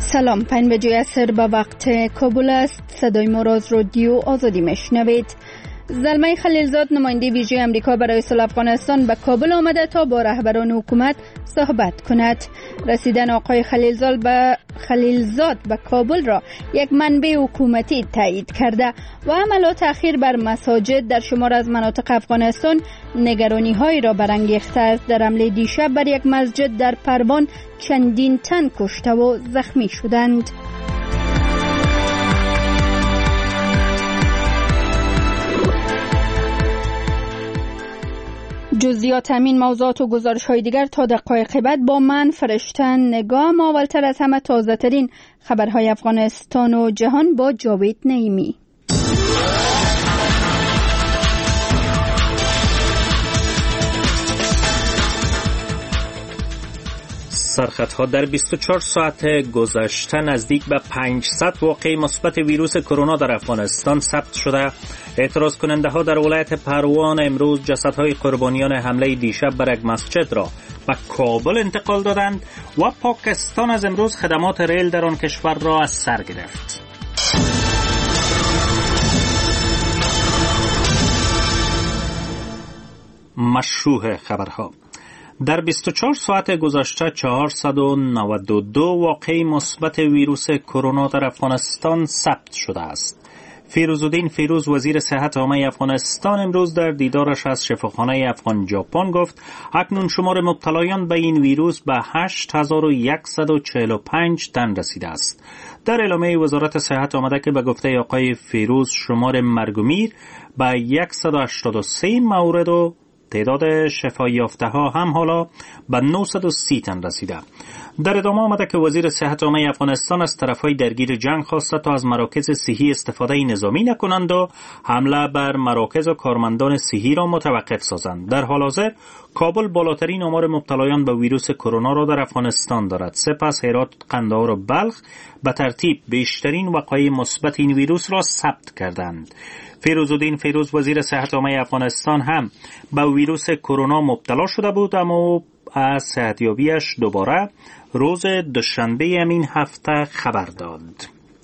سلام، 5 بجه عصر به وقت کابل است. صدای ما را از رادیو آزادی میشنوید. زلمه خلیلزاد نماینده ویژه امریکا برای صلح افغانستان به کابل آمده تا با رهبران حکومت صحبت کند. رسیدن آقای خلیلزاد به کابل را یک منبع حکومتی تایید کرده و حملات اخیر بر مساجد در شمار از مناطق افغانستان نگرانی هایی را برانگیخته است. در حمله دیشب بر یک مسجد در پروان چندین تن کشته و زخمی شدند. جزئیات همین موضوعات و گزارش‌های دیگر تا دقایق بعد با من فرشتن نگاه. اولتر از همه تازه ترین خبرهای افغانستان و جهان با جاوید نعیمی. سرخطها در 24 ساعت گذشته نزدیک به 500 واقعه مثبت ویروس کرونا در افغانستان ثبت شده. اعتراض کننده ها در ولایت پروان امروز جسدهای قربانیان حمله دیشب بر یک مسجد را به کابل انتقال دادند و پاکستان از امروز خدمات ریل در آن کشور را از سر گرفت. مشروع خبرها: در 24 ساعت گذشته 492 واقعه مثبت ویروس کرونا در افغانستان ثبت شده است. فیروزالدین فیروز وزیر صحت عامه افغانستان امروز در دیدارش از شفاخانه افغان ژاپن گفت اکنون شمار مبتلایان به این ویروس به 8145 تن رسیده است. در اعلامیه وزارت صحت آمده که به گفته آقای فیروز شمار مرگ و میر به 183 مورد و تعداد شفای یافته ها هم حالا به 930 تن رسیده. در ادامه آمده که وزیر صحت عامه افغانستان از طرفهای درگیر جنگ خواسته تا از مراکز صحی استفاده نظامی نکنند و حمله بر مراکز و کارمندان صحی را متوقف سازند. در حال حاضر کابل بالاترین آمار مبتلایان به ویروس کرونا را در افغانستان دارد. سپس هرات، قندهار و بلخ به ترتیب بیشترین وقایع مثبت این ویروس را ثبت کردند. فیروزالدین فیروز وزیر صحت عامه افغانستان هم به ویروس کرونا مبتلا شده بود اما از صحتیابیش دوباره روز دوشنبه همین هفته خبر داد.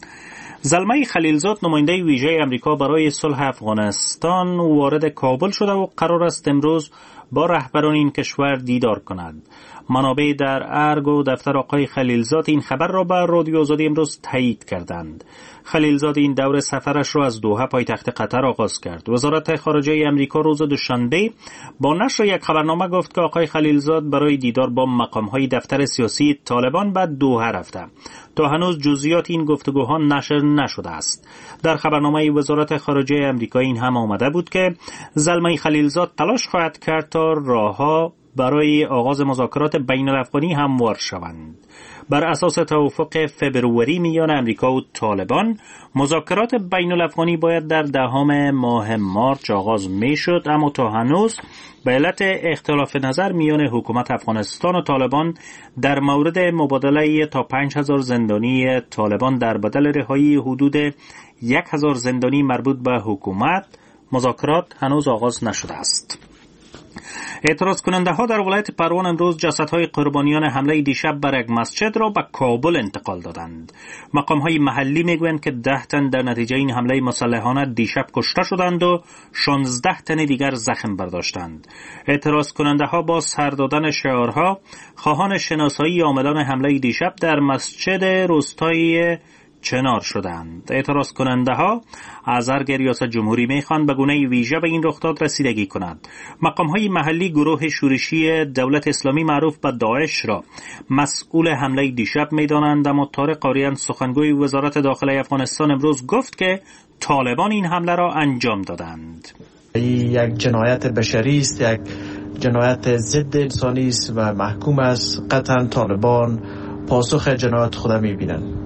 زلمه خلیلزاد نماینده ویژه امریکا برای صلح افغانستان وارد کابل شده و قرار است امروز با رهبران این کشور دیدار کند. منابع در ارگ و دفتر آقای خلیلزاد این خبر را به رادیو آزادی امروز تایید کردند. خلیلزاد این دور سفرش را از دوحه پایتخت قطر آغاز کرد. وزارت خارجه امریکا روز دوشنبه با نشر یک خبرنامه گفت که آقای خلیلزاد برای دیدار با مقام‌های دفتر سیاسی طالبان به دوحه رفته. تا هنوز جزئیات این گفتگوها نشر نشده است. در خبرنامه وزارت خارجه امریکا این هم آمده بود که زلمه خلیلزاد تلاش خواهد کرد تا راهها برای آغاز مذاکرات بین الافغانی هموار شوند. بر اساس توافق فبروری میان امریکا و طالبان مذاکرات بین الافغانی باید در 10 ماه مارس آغاز میشد، اما تا هنوز به علت اختلاف نظر میان حکومت افغانستان و طالبان در مورد مبادله تا 5000 زندانی طالبان در بدل رهایی حدود 1000 زندانی مربوط به حکومت مذاکرات هنوز آغاز نشده است. اعتراض کننده ها در ولایت پروان امروز جسدهای قربانیان حمله دیشب بر یک مسجد را به کابل انتقال دادند. مقام های محلی میگویند که 10 تن در نتیجه این حمله مسلحانه دیشب کشته شدند و 16 تن دیگر زخم برداشتند. اعتراض کننده ها با سر دادن شعارها خواهان شناسایی عاملان حمله دیشب در مسجد روستایی چنار شدند. اعتراض کننده ها از ارگ ریاست جمهوری میخواهند به گونه ویژه به این رخداد رسیدگی کنند. مقام های محلی گروه شورشی دولت اسلامی معروف به داعش را مسئول حمله دیشب میدانند، اما طارق قاریان سخنگوی وزارت داخلی افغانستان امروز گفت که طالبان این حمله را انجام دادند. یک جنایت بشری است، یک جنایت ضد انسانی است و محکوم است. قطعا طالبان پاسخ جنایت خود میبینند.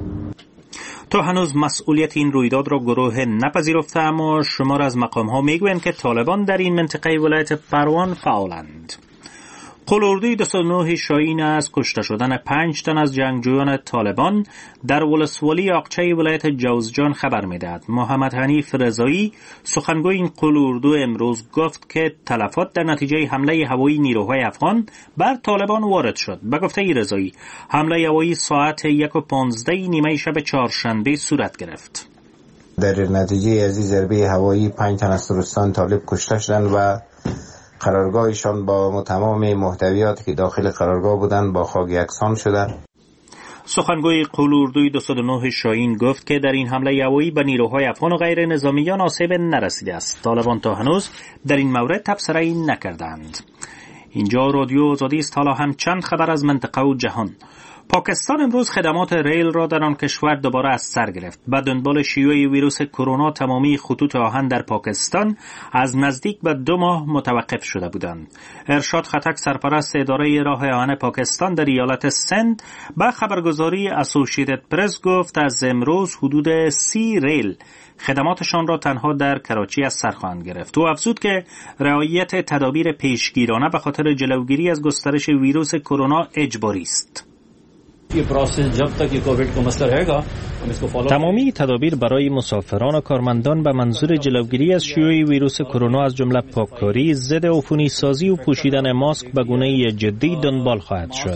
تا هنوز مسئولیت این رویداد را گروه نپذیرفته، اما شمار از مقام‌ها میگویند که طالبان در این منطقه ولایت پروان فعالند. قلوردوی 29 شاهین از کشته شدن 5 تن از جنگجویان طالبان در ولسوالی آقچه ولایت جوزجان خبر می‌دهد. محمد حنیف رضایی سخنگوی این قلوردو امروز گفت که تلفات در نتیجه حمله هوایی نیروهای افغان بر طالبان وارد شد. به گفته رضایی حمله هوایی ساعت 1:15 نیمه شب چهارشنبه صورت گرفت. در نتیجه از این ضربه هوایی 5 تن از تروریستان طالب کشته شدند و قرارگاهشان با تمام محتویاتی که داخل قرارگاه بودند با خاک یکسان شده. سخنگوی قلوردوی 29 شاهین گفت که در این حمله هوایی به نیروهای افغان و غیر نظامیان آسیب نرسیده است. طالبان تا هنوز در این مورد تبصره‌ای نکردند. اینجا رادیو آزادی است. حالا هم چند خبر از منطقه و جهان. پاکستان امروز خدمات ریل را در آن کشور دوباره از سر گرفت. به دنبال شیوع ویروس کرونا تمامی خطوط آهن در پاکستان از نزدیک به 2 ماه متوقف شده بودند. ارشاد خطک سرپرست اداره راه آهن پاکستان در ایالت سند به خبرگزاری اسوسییتد پرس گفت از امروز حدود 30 ریل خدماتشان را تنها در کراچی از سر خواهند گرفت. او افزود که رعایت تدابیر پیشگیرانه به خاطر جلوگیری از گسترش ویروس کرونا اجباری است. تمامی تدابیر برای مسافران و کارمندان به منظور جلوگیری از شیوع ویروس کرونا از جمله پاککاری، ضد عفونی سازی و پوشیدن ماسک به گونه جدی دنبال خواهد شد.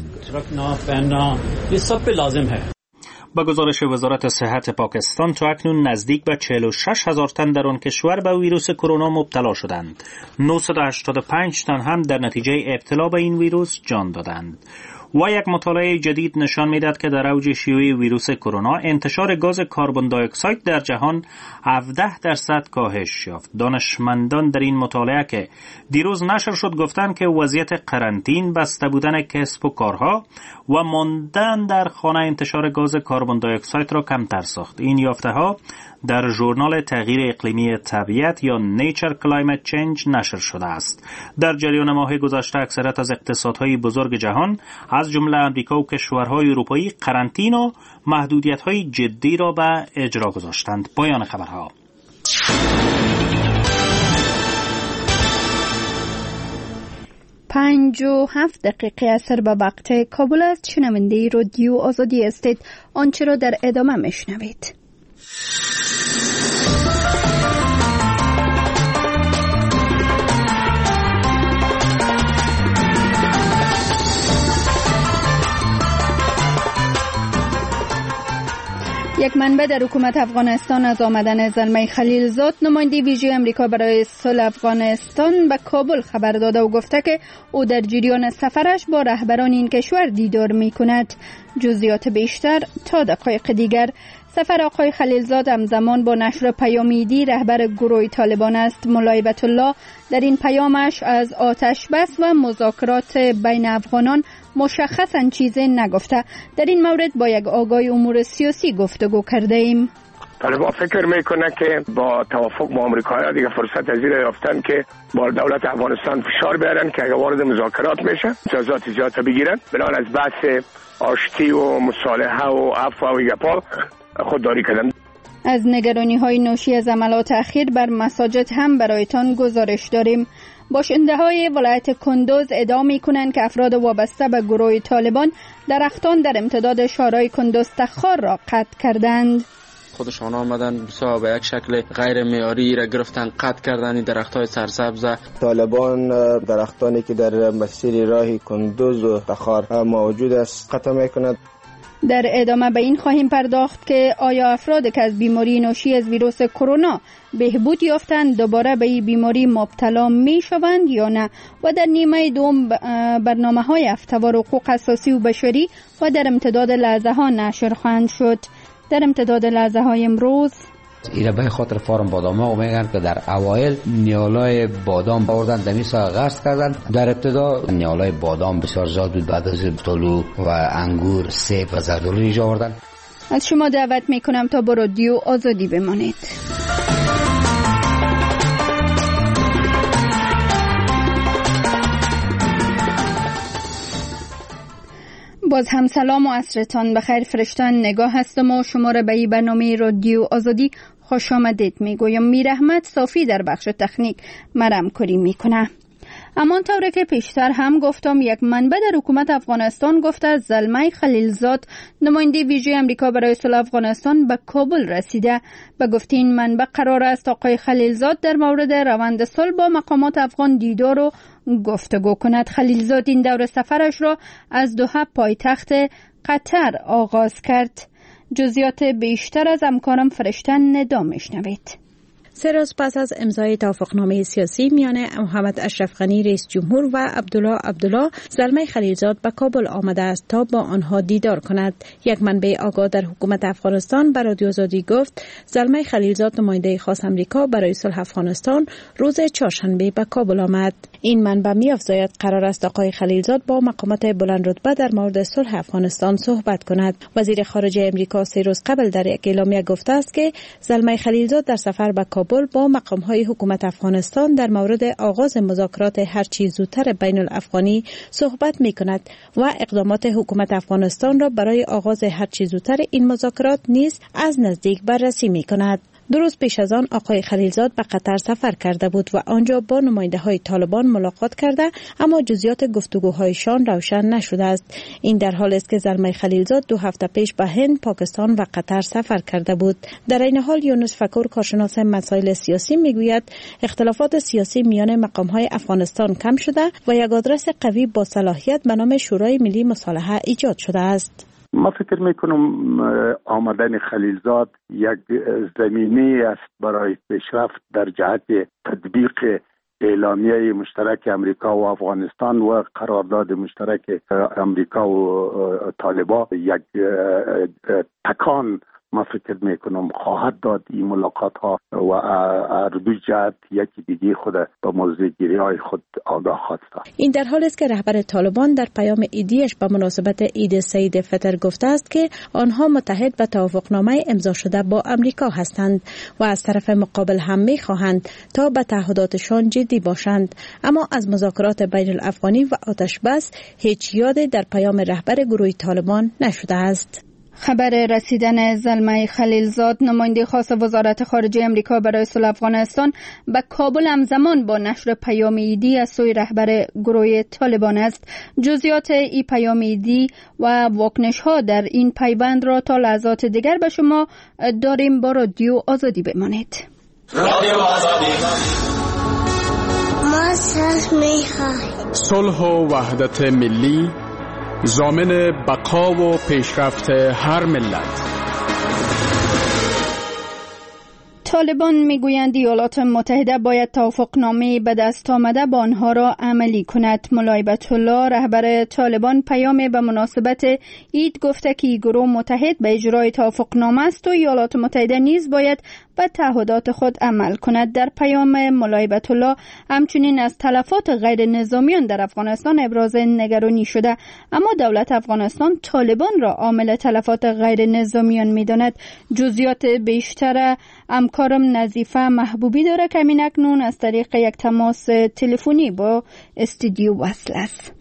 با گزارش وزارت صحت پاکستان تا اکنون نزدیک به 46,000 تن در آن کشور به ویروس کرونا مبتلا شدند. 985 تن هم در نتیجه ابتلا به این ویروس جان دادند. و یک مطالعه جدید نشان می‌دهد که در اوج شیوع ویروس کرونا انتشار گاز کربن دی اکساید در جهان 17% کاهش یافت. دانشمندان در این مطالعه که دیروز نشر شد گفتند که وضعیت قرنطین، بسته بودن کسب و کارها و ماندن در خانه انتشار گاز کربن دی اکساید را کمتر ساخت. این یافته‌ها در ژورنال تغییر اقلیمی طبیعت یا نیچر کلایمت چنج نشر شده است. در جریان ماه گذشته اکثریت از اقتصادهای بزرگ جهان از جمله امریکا و کشورهای اروپایی قرنطین و محدودیت‌های جدی را به اجرا گذاشتند. پایان خبرها. پنج و 7 دقیقه اثر به وقت کابل است. شنونده رادیو آزادی استید. آنچه را در ادامه میشنوید. یک منبع در حکومت افغانستان از آمدن زلمه خلیلزاد نماینده ویژه امریکا برای صلح افغانستان به کابل خبر داده و گفته که او در جریان سفرش با رهبران این کشور دیدار می کند. جزئیات بیشتر تا دقایق دیگر. سفر آقای خلیلزاد همزمان با نشر پیامیدی رهبر گروه طالبان است. مولای هیبت الله در این پیامش از آتش بس و مذاکرات بین افغانان مشخصاً چیزی نگفته. در این مورد با یک آگاه امور سیاسی گفتگو کرده ایم. طالبان فکر میکنه که با توافق با آمریکایی‌ها دیگه فرصت از این یافتن که با دولت افغانستان فشار بیارن که اگه وارد مذاکرات میشه امتیازات زیاد بگیرن. بنابراین از بحث آشتی و مصالحه و عفو و گپا خودداری کردن. از نگرانی‌های ناشی از عملات اخیر بر مساجد هم برایتان گزارش داریم. باشنده‌های ولایت کندوز ادعا می‌کنند که افراد وابسته به گروه طالبان درختان در امتداد شهرهای کندوز تخار را قطع کردند. خودشان آمدن بسیار به یک شکل غیر معیاری را گرفتن، قطع کردن این درخت‌های سرسبز. طالبان درختانی که در مسیر راه کندوز و تخار موجود است قطع می‌کنند. در ادامه به این خواهیم پرداخت که آیا افراد که از بیماری ناشی از ویروس کرونا بهبود یافتند دوباره به این بیماری مبتلا می شوند یا نه، و در نیمه دوم برنامه‌های هفته‌وار حقوق اساسی و بشری و در امتداد لحظه ها نشر خواهند شد. در امتداد لحظه های امروز ایره به خاطر فارم بادام ها میگن که در اوایل نیالای بادام آوردن دمیسا غرس کردن. در ابتدا نیالای بادام بسیار زیاد بود، بعد از طلوع و انگور، سیب و زردالو آوردن. از شما دعوت میکنم تا با رادیو آزادی بمانید. باز هم سلام و عصرتان بخیر فرشتان نگاه هستم و شما را به این برنامه رادیو آزادی خوش آمدید میگویم. میر احمد صافی در بخش تکنیک مرام کاری میکنه. اما طوری که پیشتر هم گفتم، یک منبع در حکومت افغانستان گفته زلمه خلیلزاد نماینده ویژه امریکا برای صلح افغانستان به کابل رسیده. به گفته این منبع قرار است آقای خلیلزاد در مورد روند صلح با مقامات افغان دیدار و گفتگو کند. خلیلزاد این دور سفرش را از دوحه پایتخت قطر آغاز کرد. جزئیات بیشتر از همکارم فرشته ندا میشنوید. 3 روز پس از امضای توافقنامه سیاسی میان محمد اشرف غنی رئیس جمهور و عبدالله زلمه خلیلزاد به کابل آمده است تا با آنها دیدار کند. یک منبع آگاه در حکومت افغانستان به رادیو آزادی گفت زلمه خلیلزاد نماینده خاص امریکا برای صلح افغانستان روز چهارشنبه به کابل آمد. این منبع می‌افزاید قرار است آقای خلیلزاد با مقامات بلند رتبه در مورد صلح افغانستان صحبت کند. وزیر خارجه امریکا 3 روز قبل در یک اعلامیه گفته است که زلمه خلیلزاد در سفر به کابل با مقام‌های حکومت افغانستان در مورد آغاز مذاکرات هرچی زودتر بین الافغانی صحبت می‌کند و اقدامات حکومت افغانستان را برای آغاز هرچی زودتر این مذاکرات نیز از نزدیک بررسی می‌کند. 2 روز پیش از آن آقای خلیلزاد به قطر سفر کرده بود و آنجا با نماینده‌های طالبان ملاقات کرده، اما جزئیات گفتگوهایشان روشن نشده است. این در حالی است که زلمه خلیلزاد 2 هفته پیش به هند، پاکستان و قطر سفر کرده بود. در این حال یونس فکور کارشناس مسائل سیاسی میگوید اختلافات سیاسی میان مقام‌های افغانستان کم شده و یک آدرس قوی با صلاحیت به نام شورای ملی مصالحه ایجاد شده است. ما فکر میکنم آمدن خلیلزاد یک زمینه است برای پیشرفت در جهت تطبیق اعلامیه مشترک امریکا و افغانستان و قرارداد مشترک امریکا و طالبان. یک تکان ما فکر میکنم خواهد داد این ملاقات ها و از دو جهت یکی دیگه خود به موضوع گیری های خود آگاه خواست. این در حالی است که رهبر طالبان در پیام عیدیش به مناسبت عید سید فطر گفته است که آنها متحد به توافقنامه امضا شده با امریکا هستند و از طرف مقابل هم می‌خواهند تا به تعهداتشان جدی باشند، اما از مذاکرات بین الافغانی و آتش بس هیچ یادی در پیام رهبر گروه طالبان نشده است. خبر رسیدن زلمه خلیلزاد نماینده خاص وزارت خارجه امریکا برای صلح افغانستان به کابل همزمان با نشر پیام عیدی از سوی رهبر گروه طالبان است. جزئیات این پیام عیدی و واکنش ها در این پیوند را تا لحظات دیگر به شما داریم. با رادیو آزادی بمانید. رادیو آزادی ما صلح و وحدت ملی ضامن بقا و پیشرفت هر ملت. طالبان میگویند ایالات متحده باید توافقنامه به دست آمده با آنها را عملی کند. مولای بیت‌الله رهبر طالبان پیام به مناسبت عید گفته که گروه متحد به اجرای توافقنامه است و ایالات متحده نیز باید به تعهدات خود عمل کند. در پیام مولای بیت‌الله همچنین از تلفات غیر نظامیان در افغانستان ابراز نگرانی شده، اما دولت افغانستان طالبان را عامل تلفات غیر نظامیان می‌داند. جزئیات بیشتر همکارم نظیفه محبوبی داره که همین اکنون از طریق یک تماس تلفنی با استودیو وصل است.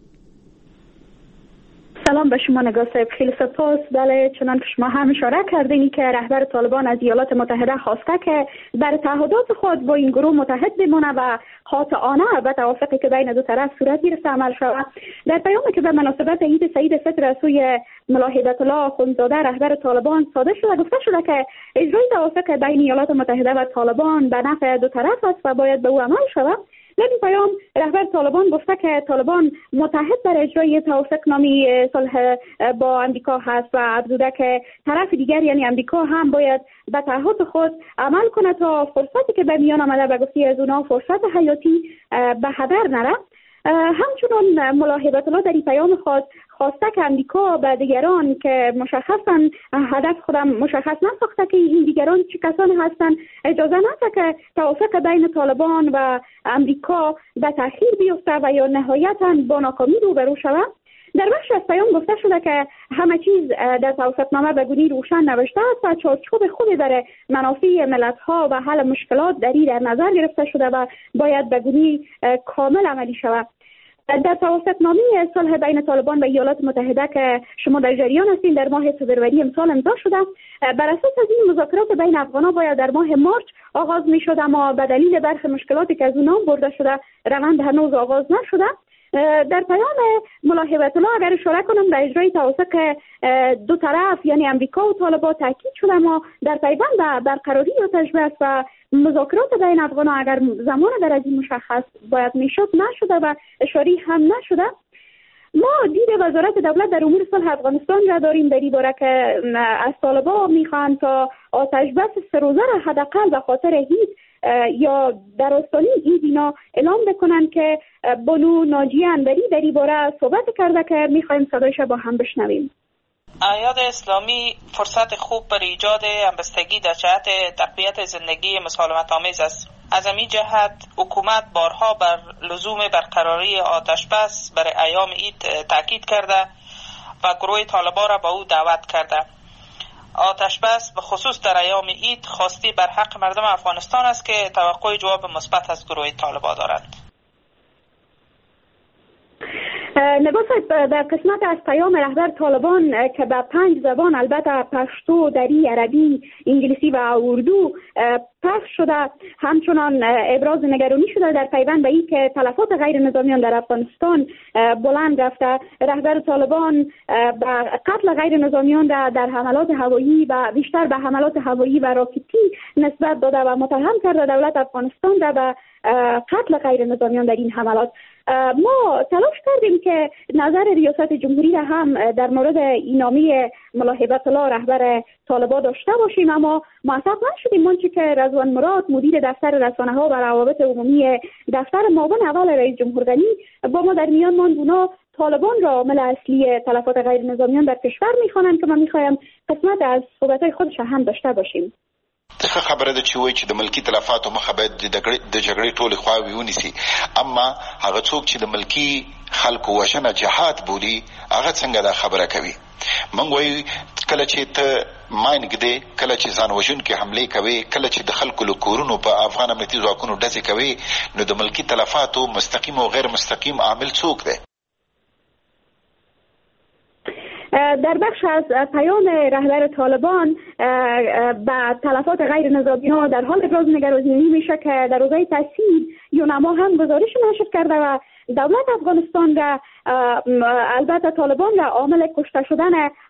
سلام به شما نگاه صاحب، خیلی سپاس. بله، چنان که شما هم اشاره کردین که رهبر طالبان از ایالات متحده خواسته که بر تعهدات خود با این گروه متحد بمانه و قاطعانه به توافقی که بین دو طرف صورت گرفته عمل شود. در پیامی که به مناسبت عید سید فطر از سوی مولای بیت‌الله آخوندزاده رهبر طالبان صادر شده، گفته شده که اجرای توافق بین ایالات متحده و طالبان به نفع دو طرف است و باید به او عمل شود. در این پیام رهبر طالبان گفته که طالبان متحد بر اجرای توافقنامه صلح با امریکا هست و افزوده که طرف دیگر یعنی امریکا هم باید به تعهد خود عمل کنه تا فرصتی که به میان آمده به گفته از اونها فرصت حیاتی به هدر نره. همچنین مولای بیت‌الله در این پیام خود خواسته که امریکا به دیگران که مشخصا هدف خودم مشخص نساخته که این دیگران چه کسان هستند اجازه نده که توافق بین طالبان و امریکا به تأخیر بیفته و یا نهایتا با ناکامی روبرو شود. در بخش از پیام گفته شده که همه چیز در توافقنامه به گونی روشن نوشته است و چارچوب خوبی برای منافع ملت‌ها و حل مشکلات در نظر گرفته شده و باید به گونی کامل عملی شود. در توافقنامه صلح بین طالبان و ایالات متحده که شما در جریان هستین در ماه فبروری امسال امضا شده. بر اساس از این مذاکرات بین افغان‌ها باید در ماه مارچ آغاز می‌شد، اما به دلیل برخی مشکلاتی که از اونها برده شده روند هنوز آغاز نشده. در پیام ملا هیبت الله اگر اشاره کنم در اجرای توافق دو طرف یعنی امریکا و طالبان تاکید شده، اما در پیوند به برقراری آتش بس و مذاکرات بین افغان‌ها اگر زمان در از این مشخص باید میشد نشده و اشاری هم نشده. ما دید وزارت دولت در امور صلح افغانستان را داریم در این باره که از طالبان میخوان تا آتش بس 3 روزه را حداقل به خاطر عید یا در آستانه عید اینا اعلام بکنن که بانو ناجیه انوری در این باره صحبت کرده که میخوایم صدایش با هم بشنویم. اعیاد اسلامی فرصت خوب برای ایجاد همبستگی در جهت تقویت زندگی مسالمت آمیز است. از این جهت حکومت بارها بر لزوم برقراری آتش بس برای ایام عید تاکید کرده و گروه طالبان را به او دعوت کرده. آتش بس به خصوص در ایام عید خواستی بر حق مردم افغانستان است که توقع جواب مثبت از گروه طالبان دارند. نگاه صاحب، در قسمت از پیام رهبر طالبان که به 5 زبان البته پشتو، دری، عربی، انگلیسی و اردو پخش شده، همچنان ابراز نگرانی شده در پیوند به این که تلفات غیر نظامیان در افغانستان بلند رفته. رهبر طالبان به قتل غیر نظامیان در حملات هوایی و بیشتر به حملات هوایی و راکتی نسبت داده و متهم کرده دولت افغانستان را به قتل غیر نظامیان در این حملات. ما تلاش کردیم که نظر ریاست جمهوری را هم در مورد اینامی ملا هیبت الله رهبر طالبان داشته باشیم، اما موفق نشدیم. منچه که رضوان مراد مدیر دفتر رسانه‌ها و روابط عمومی دفتر معاون اول رئیس جمهور غنی با ما در میان ماند، اونا طالبان را عامل اصلی تلفات غیر نظامیان در کشور میخوانند که ما میخوایم قسمت از صحبت‌های خودش هم داشته باشیم. دغه خبره ده چې وایي چې د ملکی تلفاتو مخه باید د جګړې ټولې خواوې ونیسي، اما هغه څوک چې د ملکی خلکو وژنه جهاد بولي هغه څنګه دا خبره کوي؟ موږ وایو کله چې ته ماین ږدې، کله چې ځان وژونکې حملې کوي، کله چې د خلکو له کورونو په افغان امنیتي ځواکونو ډزې کوي، نو د ملکی تلفاتو مستقیم او غیر مستقیم عامل څوک دی؟ در بخش از پیام رهبر طالبان به تلفات غیر نظامیان در حال ابراز نگرانی میشه که در حوزه تحصیل یونما هم گزارش نشر کرده و دولت افغانستان را البته طالبان را عامل کشته شدن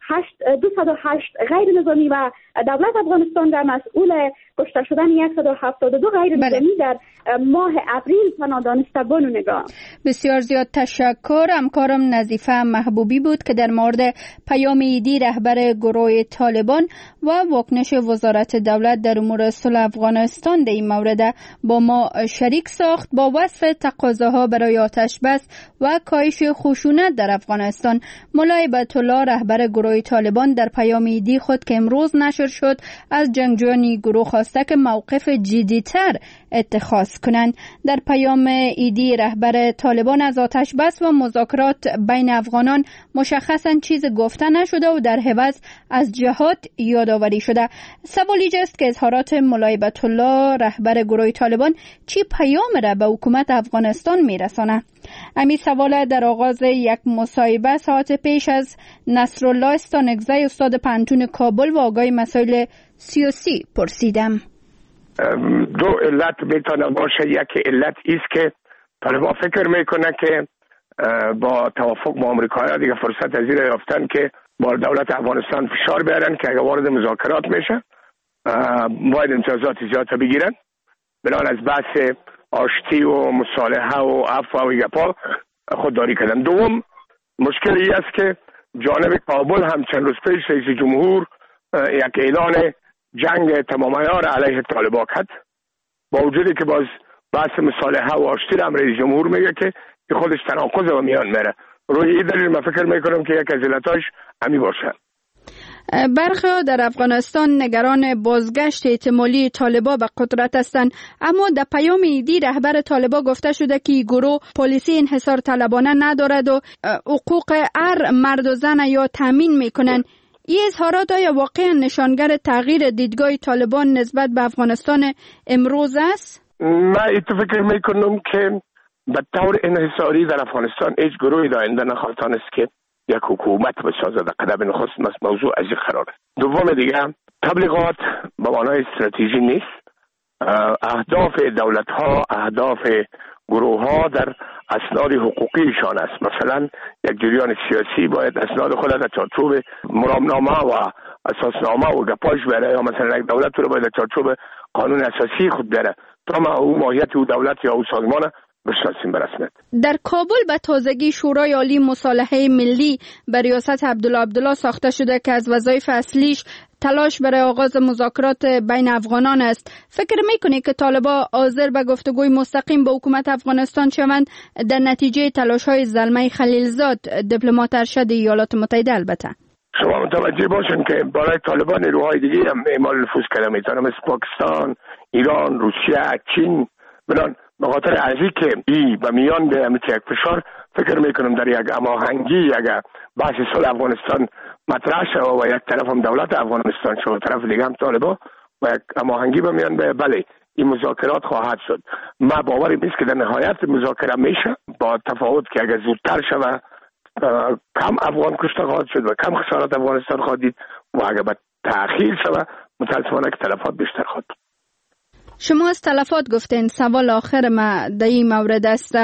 208 غیر نظامی و دولت افغانستان را مسئول کشته شدن 172 غیر نظامی در ماه اپریل پناه دانسته. بانو نگاه. بسیار زیاد تشکر. همکارم نظیفه محبوبی بود که در مورد پیام عیدی رهبر گروه طالبان و واکنش وزارت دولت در امور صلح افغانستان در این مورد با ما شریک ساخت. با وصف تقاضاها برای آتش بس و کاهش خشونت در افغانستان، ملا هیبت الله رهبر گروه طالبان در پیام عیدی خود که امروز نشر شد از جنگجویان گروه خواسته که موقف جدی‌تر اتخاذ کنند. در پیام عیدی رهبر طالبان از آتش بس و مذاکرات بین افغانان مشخصاً چیز گفته نشده و در عوض از جهاد یادآوری شده. سوال اینجاست که اظهارات ملا هیبت الله رهبر گروه طالبان چی پیام را به حکومت افغانستان میرساند؟ امی سوال در آغاز یک مصاحبه ساعت پیش از نصرالله استانگزی استاد پانتون کابل و آگاه مسائل سیاسی پرسیدم. دو علت میتونه باشه. یک علت ایست که طالبان فکر میکنه که با توافق با آمریکایی‌ها دیگه فرصت از این یافتن که با دولت افغانستان فشار بیارن که اگه وارد مذاکرات میشه باید امتیازات زیاد بگیرن. بنابراین از بحث آشتی و مصالحه و عفو و گپا خودداری کردن. دوم مشکلی است که جانب کابل هم چند روز پیش رئیس جمهور یک اعلان جنگ تمام عیار علیه طالبان کرد، با وجودی که باز بحث مصالحه و آشتی هم رئیس جمهور میگه که خودش تناقض و میان میره. روی این دلیل من فکر میکنم که یک از علتاش همین باشه. برخی در افغانستان نگران بازگشت احتمالی طالبان به قدرت هستند، اما در پیام عیدی رهبر طالبان گفته شده که گروه پلیسی انحصار طلبانه ندارد و حقوق هر مرد و زن یا تامین میکنند. این اظهارات آیا واقعا نشانگر تغییر دیدگاه طالبان نسبت به افغانستان امروز است؟ من فکر میکنم که به طور انحصاری در افغانستان هیچ گروهی در آینده نخواهد است که یک حکومت بسازد. قدم نخست موضوع از این قرار است. دوم دیگه تبلیغات به معنای استراتژی نیست. اهداف دولت ها، اهداف گروه ها در اسناد حقوقیشان است. مثلا یک جریان سیاسی باید اسناد خود در چارچوب مرامنامه و اساسنامه و گپاش بره، یا مثلا یک دولت رو باید در چارچوب قانون اساسی خود بره تا ما او ماهیت او دولت یا او سازمان بشناسیم به رسمیت. در کابل به تازگی شورای عالی مصالحه ملی به ریاست عبدالله ساخته شده که از وظایف اصلیش تلاش برای آغاز مذاکرات بین افغانان است. فکر میکنی که طالبان حاضر به گفتگوی مستقیم با حکومت افغانستان شوند در نتیجه تلاش‌های زلمه خلیلزاد دیپلمات ارشد ایالات متحده؟ البته شما متوجه باشین که برای طالبان نیروهای دیگه هم اعمال نفوذ کرده میتونه، مثل پاکستان، ایران، روسیه، چین. به خاطر ازی که ای و میان به یک فشار فکر میکنم در یک هماهنگی اگر بحث صلح افغانستان مطرح شد و یک طرف هم دولت افغانستان شد و طرف دیگه هم طالبان و یک هماهنگی به میان بله این مذاکرات خواهد شد. ما باوری نیست که در نهایت مذاکره میشه، با تفاوت که اگر زودتر شود کم افغان کشته خواهد شد و کم خسارات افغانستان خواهد دید و اگر به تأخیر شود متاسفانه که تلفات بیشتر خواهد. شما از تلفات گفتین، سوال آخر ما در این مورد است.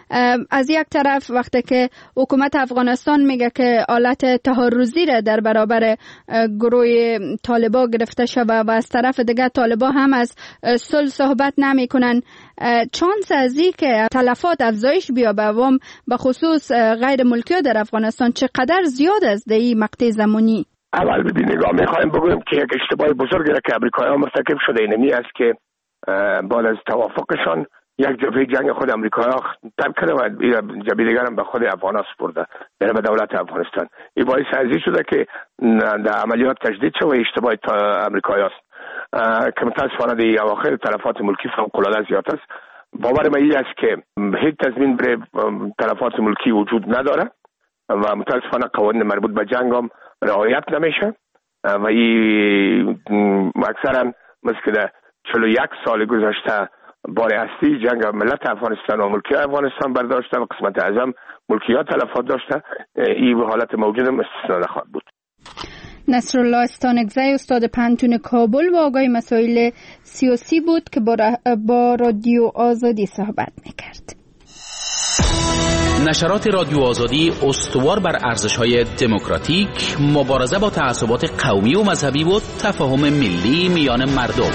از یک طرف وقتی که حکومت افغانستان میگه که آلت تحرزی را در برابر گروه طالبان گرفته شده و از طرف دیگه طالبان هم از صلح صحبت نمی کنن، چانس از این که تلفات افزایش بیابه و به خصوص غیر ملکی در افغانستان چقدر زیاد است در این مقطع زمانی؟ اول ببین نگاه میخوایم بگویم که یک اشتباه بزرگی را که امریکایی‌ها مرتکب شده اینمی است که بعد از توافقشان یک جبهه جنگ خود امریکایی‌ها ترک کرده و جبهه دیگر هم به خود افغان‌ها سپرده، یعنی به دولت افغانستان. این باعث ازی شده که در عملیات تجدید شد و اشتباه امریکایی‌ها است که متاسفانه در اواخر تلفات ملکی فوق‌العاده زیاد است. باور من این است که هیچ تضمین برای تلفات ملکی وجود نداره و متاسفانه قوانین مربوط به جنگ هم رعایت نمیشه و این اکثرا مثل 41 سال گذشته بار اصلی جنگ ملت افغانستان و ملکی افغانستان برداشته و قسمت اعظم ملکیات تلفات داشته. این حالت موجود استثنا نخواهد بود. نصرالله استانکزی استاد پانتون کابل و آگاه مسائل سیاسی بود که با رادیو آزادی صحبت میکرد. نشرات رادیو آزادی استوار بر ارزش‌های دموکراتیک، مبارزه با تعصبات قومی و مذهبی و تفاهم ملی میان مردم.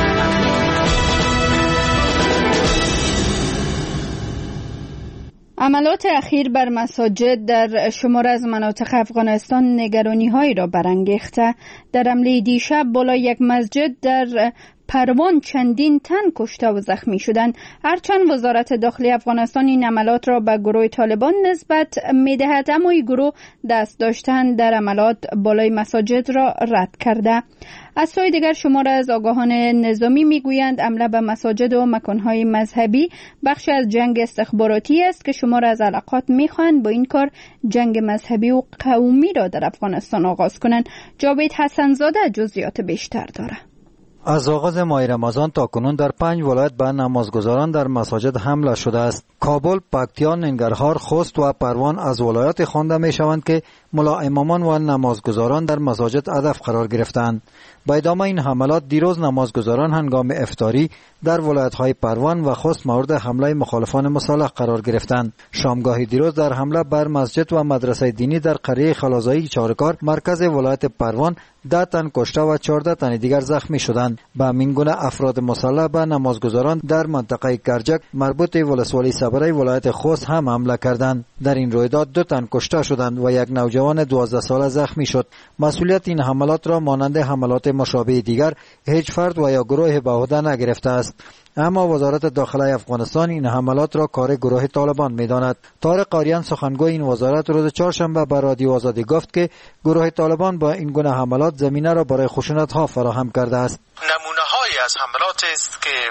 عملات اخیر بر مساجد در شمار از مناطق افغانستان نگرانی‌هایی را برانگیخته. در حمله دیشب بالا یک مسجد در پروان چندین تن کشته و زخمی شدند. هرچند وزارت داخلی افغانستان این عملات را به گروه طالبان نسبت می‌دهد، اما این گروه دست داشتن در عملات بالای مساجد را رد کرده. از سوی دیگر شمار از آگاهان نظامی میگویند حمله به مساجد و مکانهای مذهبی بخشی از جنگ استخباراتی است که شمار از علاقات میخواهند با این کار جنگ مذهبی و قومی را در افغانستان آغاز کنند. جاوید حسنزاده جزئیات بیشتر دارد. از آغاز ماه رمضان تا کنون در 5 ولایت به نمازگزاران در مساجد حمله شده است. کابل، پکتیا، ننگرهار، خوست و پروان از ولایات خوانده می شوند که ملا امامان و نمازگزاران در مساجد هدف قرار گرفتند. با ادامه این حملات دیروز نمازگزاران هنگام افطاری در ولایت‌های پروان و خوست مورد حمله مخالفان مصالح قرار گرفتند. شامگاه دیروز در حمله بر مسجد و مدرسه دینی در قریه خلازایی چارکار مرکز ولایت پروان 10 تن کشته و 14 تن دیگر زخمی شدند. به همین گونه افراد مسلح به نمازگزاران در منطقه کرجک مربوط ولسوالی صبری ولایت خوست هم حمله کردند. در این رویداد 2 تن کشته شدند و یک نوجوان 12 ساله زخمی شد. مسئولیت این حملات را مانند حملات مشابه دیگر هیچ فرد و یا گروه به عهده نگرفته است. اما وزارت داخلی افغانستان این حملات را کار گروه طالبان می‌داند. طارق قاریان سخنگوی این وزارت روز چهارشنبه به رادیو آزادی گفت که گروه طالبان با این گونه حملات زمینه را برای خشونت‌ها فراهم کرده است. نمونه‌هایی از حملات است که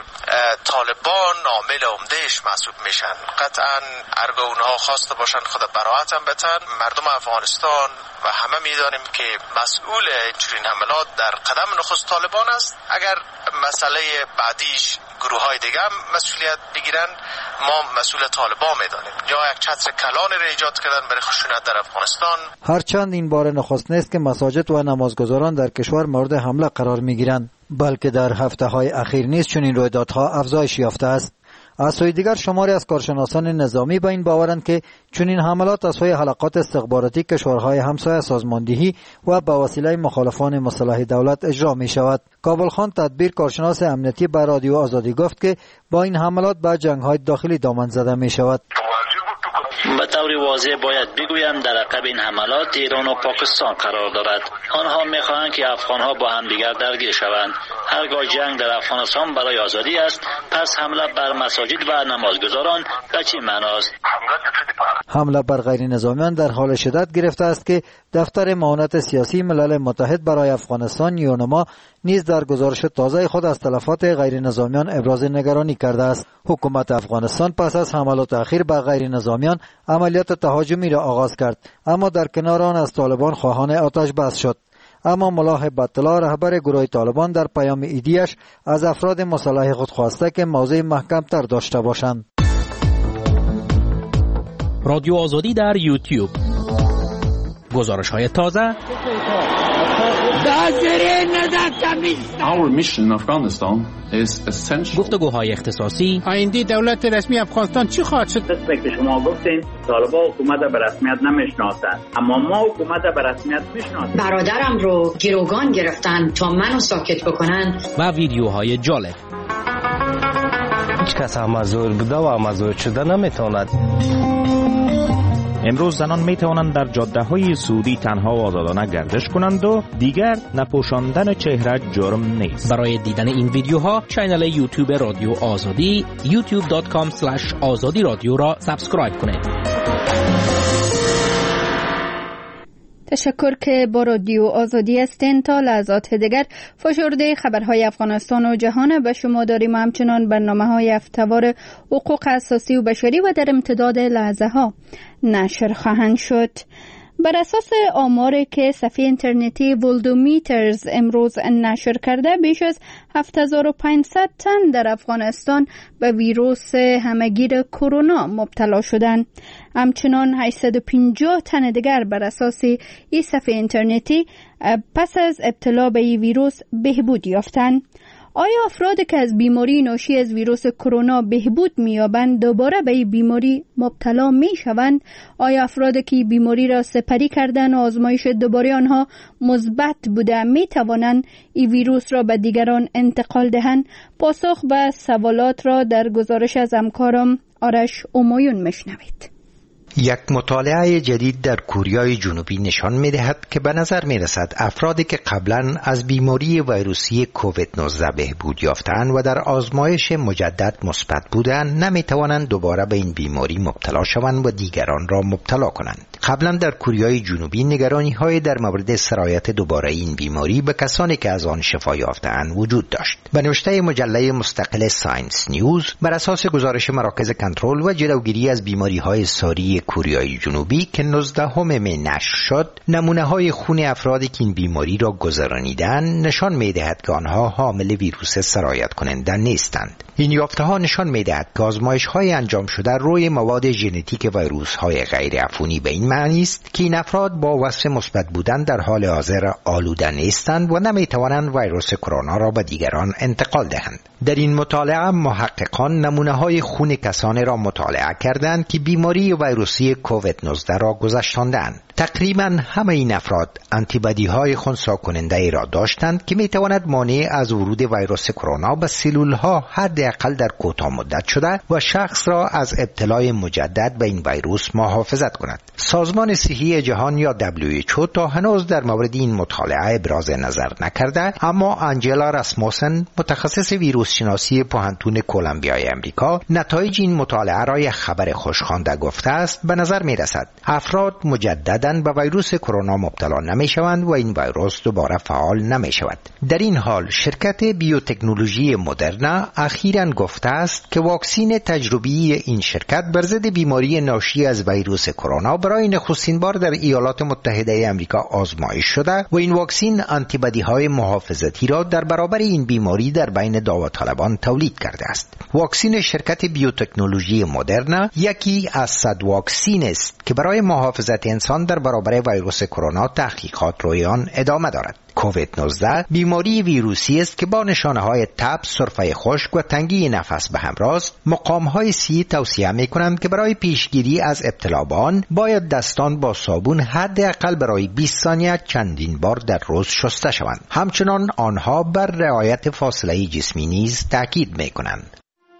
طالبان عامل عمده‌اش محسوب میشن. قطعاً ارگاه اونها خواسته باشن خود براءت هم بتن. مردم افغانستان و همه می‌دانیم که مسئول چنین حملات در قدم نخست طالبان است. اگر مسئله بعدیش گروه های دیگه هم مسئولیت بگیرن، ما مسئول طالبان میدانیم یا یک چتر کلان را ایجاد کردن برای خشونت در افغانستان. هرچند این بار نخست نیست که مساجد و نمازگزاران در کشور مورد حمله قرار میگیرند، بلکه در هفته‌های اخیر نیز چنین رویدادها افزایش یافته است. از سوی دیگر شماری از کارشناسان نظامی به این باورند که چنین حملات از سوی حلقات استخباراتی کشورهای همسایه سازماندهی و به وسیله مخالفان مسلح دولت اجرا می شود. کابل خان تدبیر کارشناس امنیتی به رادیو آزادی گفت که با این حملات به جنگ‌های داخلی دامن زده می شود. به طور واضح باید بگویم در عقب این حملات ایران و پاکستان قرار دارد. آنها می‌خواهند که افغان‌ها با همدیگر درگیر شوند. هرگاه جنگ در افغانستان برای آزادی است، پس حمله بر مساجد و نمازگزاران به چه معناست؟ حمله بر غیر نظامیان در حال شدت گرفته است که دفتر معاونت سیاسی ملل متحد برای افغانستان یونما نیز در گزارش تازه خود از تلفات غیر نظامیان ابراز نگرانی کرده است. حکومت افغانستان پس از حملات اخیر بر غیر نظامیان عملیات تهاجمی را آغاز کرد، اما در کنار آن از طالبان خواهان آتش بس شد. اما ملا هبت‌الله رهبر گروه طالبان در پیام ایدیش از افراد مسلح خود خواسته که موضع محکم‌تر داشته باشند. رادیو آزادی در یوتیوب. گزارش‌های تازه. Our mission in Afghanistan is essential. گفتگوهای اختصاصی. آینده دولت رسمی افغانستان چی خواهد شد؟ که شما گفتین طالبان حکومت به رسمیت نمیشناسند، اما ما حکومت به رسمیت میشناسیم. برادرم رو گروگان گرفتن تا منو ساکت بکنن. و ویدیوهای جالب. هیچ کس مزور بوده و مزور شده نمیتواند. امروز زنان می توانند در جاده‌های سعودی تنها و آزادانه گردش کنند و دیگر نپوشاندن چهره جرم نیست. برای دیدن این ویدیوها کانال یوتیوب رادیو آزادی youtube.com/azadi رادیو را سابسکرایب کنید. تشکر که با رادیو آزادی هستین. تا لحظات دیگر فشرده خبرهای افغانستان و جهان به شما داریم. همچنان برنامه‌های هفته‌وار حقوق اساسی و بشری و در امتداد لحظه ها نشر خواهند شد. بر اساس آماری که صفحه اینترنتی ولدومیترز امروز نشر کرده، بیش از 7500 تن در افغانستان به ویروس همهگیر کرونا مبتلا شدند. همچنان 850 تن دیگر بر اساس این صفحه اینترنتی پس از ابتلا به این ویروس بهبود یافتند. آیا افرادی که از بیماری ناشی از ویروس کرونا بهبود می‌یابند دوباره به این بیماری مبتلا می‌شوند؟ آیا افرادی که بیماری را سپری کردند و آزمایش دوباره آنها مثبت بوده می‌توانند این ویروس را به دیگران انتقال دهند؟ پاسخ به سوالات را در گزارش از همکارم آرش اومایون میشنوید. یک مطالعه جدید در کره جنوبی نشان می‌دهد که به نظر می‌رسد افرادی که قبلا از بیماری ویروسی کووید 19 بهبود یافتند و در آزمایش مجدد مثبت بودند نمی‌توانند دوباره به این بیماری مبتلا شوند و دیگران را مبتلا کنند. قبلا در کره جنوبی نگرانی‌های در مورد سرایت دوباره این بیماری به کسانی که از آن شفا یافته‌اند وجود داشت. به نوشته مجله مستقل ساینس نیوز، بر اساس گزارش مراکز کنترل و جلوگیری از بیماری‌های ساری کره جنوبی که 19 می نشر شد، نمونه‌های خون افرادی که این بیماری را گذرانیدند نشان می‌دهد که آنها حامل ویروس سرایت کننده نیستند. این یافته‌ها نشان می‌دهد که آزمایش‌های انجام شده روی مواد ژنتیک ویروس‌های غیر عفونی به این معنی است که این افراد با وصف مثبت بودن در حال حاضر آلوده نیستند و نمی‌توانند ویروس کرونا را به دیگران انتقال دهند. در این مطالعه محققان نمونه‌های خون کسانی را مطالعه کردند که بیماری ویروسی کووید 19 را گذشتاندند. تقریبا همه این افراد آنتیبادی‌های خنثی کننده ای را داشتند که می‌تواند مانع از ورود ویروس کرونا به سلول‌ها حداقل در کوتاه مدت شده و شخص را از ابتلای مجدد به این ویروس محافظت کند. سازمان صحی جهان یا WHO تا هنوز در مورد این مطالعه ابراز نظر نکرده، اما آنجلا راسموسن متخصص ویروس شناسی پوهنتون کلمبیای امریکا نتایج این مطالعه را یک خبر خوشخوانده گفته است. به نظر می‌رسد افراد مجدداً بعداً به ویروس کرونا مبتلا نمی شوند و این ویروس دوباره فعال نمی شود. در این حال شرکت بیوتکنولوژی مدرنا اخیراً گفته است که واکسن تجربی این شرکت بر ضد بیماری ناشی از ویروس کرونا برای نخستین بار در ایالات متحده آمریکا آزمایش شده و این واکسن آنتیبادی های محافظتی را در برابر این بیماری در بین داوطلبان تولید کرده است. واکسن شرکت بیوتکنولوژی مدرنا یکی از 100 واکسن است که برای محافظت انسان در برابر ویروس کرونا تحقیقات روی آن ادامه دارد. کووید 19 بیماری ویروسی است که با نشانه‌های تب، سرفه خشک و تنگی نفس به همراه است. مقام‌های صحی توصیه می‌کنند که برای پیشگیری از ابتلا به آن باید دستان با صابون حداقل برای 20 ثانیه چندین بار در روز شسته شوند. همچنان آنها بر رعایت فاصله جسمی نیز تاکید می‌کنند.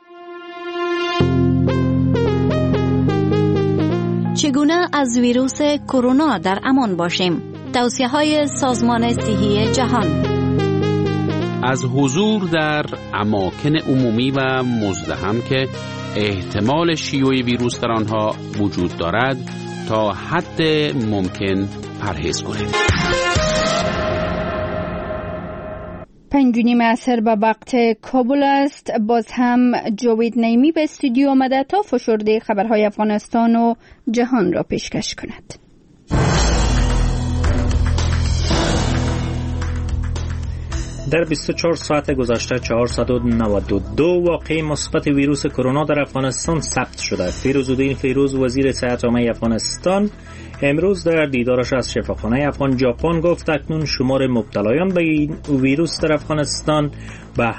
چگونه از ویروس کرونا در امان باشیم؟ توصیه‌های سازمان صحی جهان. از حضور در اماکن عمومی و مزدحم که احتمال شیوع ویروس در آنها وجود دارد تا حد ممکن پرهیز کنید. 5:30 عصر به وقت کابل است. باز هم جاوید نعیمی به استودیو آمده تا فشرده خبرهای افغانستان و جهان را پیشکش کند. در 24 ساعت گذشته 492 واقعه مثبت ویروس کرونا در افغانستان ثبت شده. فیروزالدین فیروز وزیر صحت عامه افغانستان امروز در دیدارش از شفاخانه افغان ژاپن گفت اکنون شمار مبتلایان به این ویروس در افغانستان به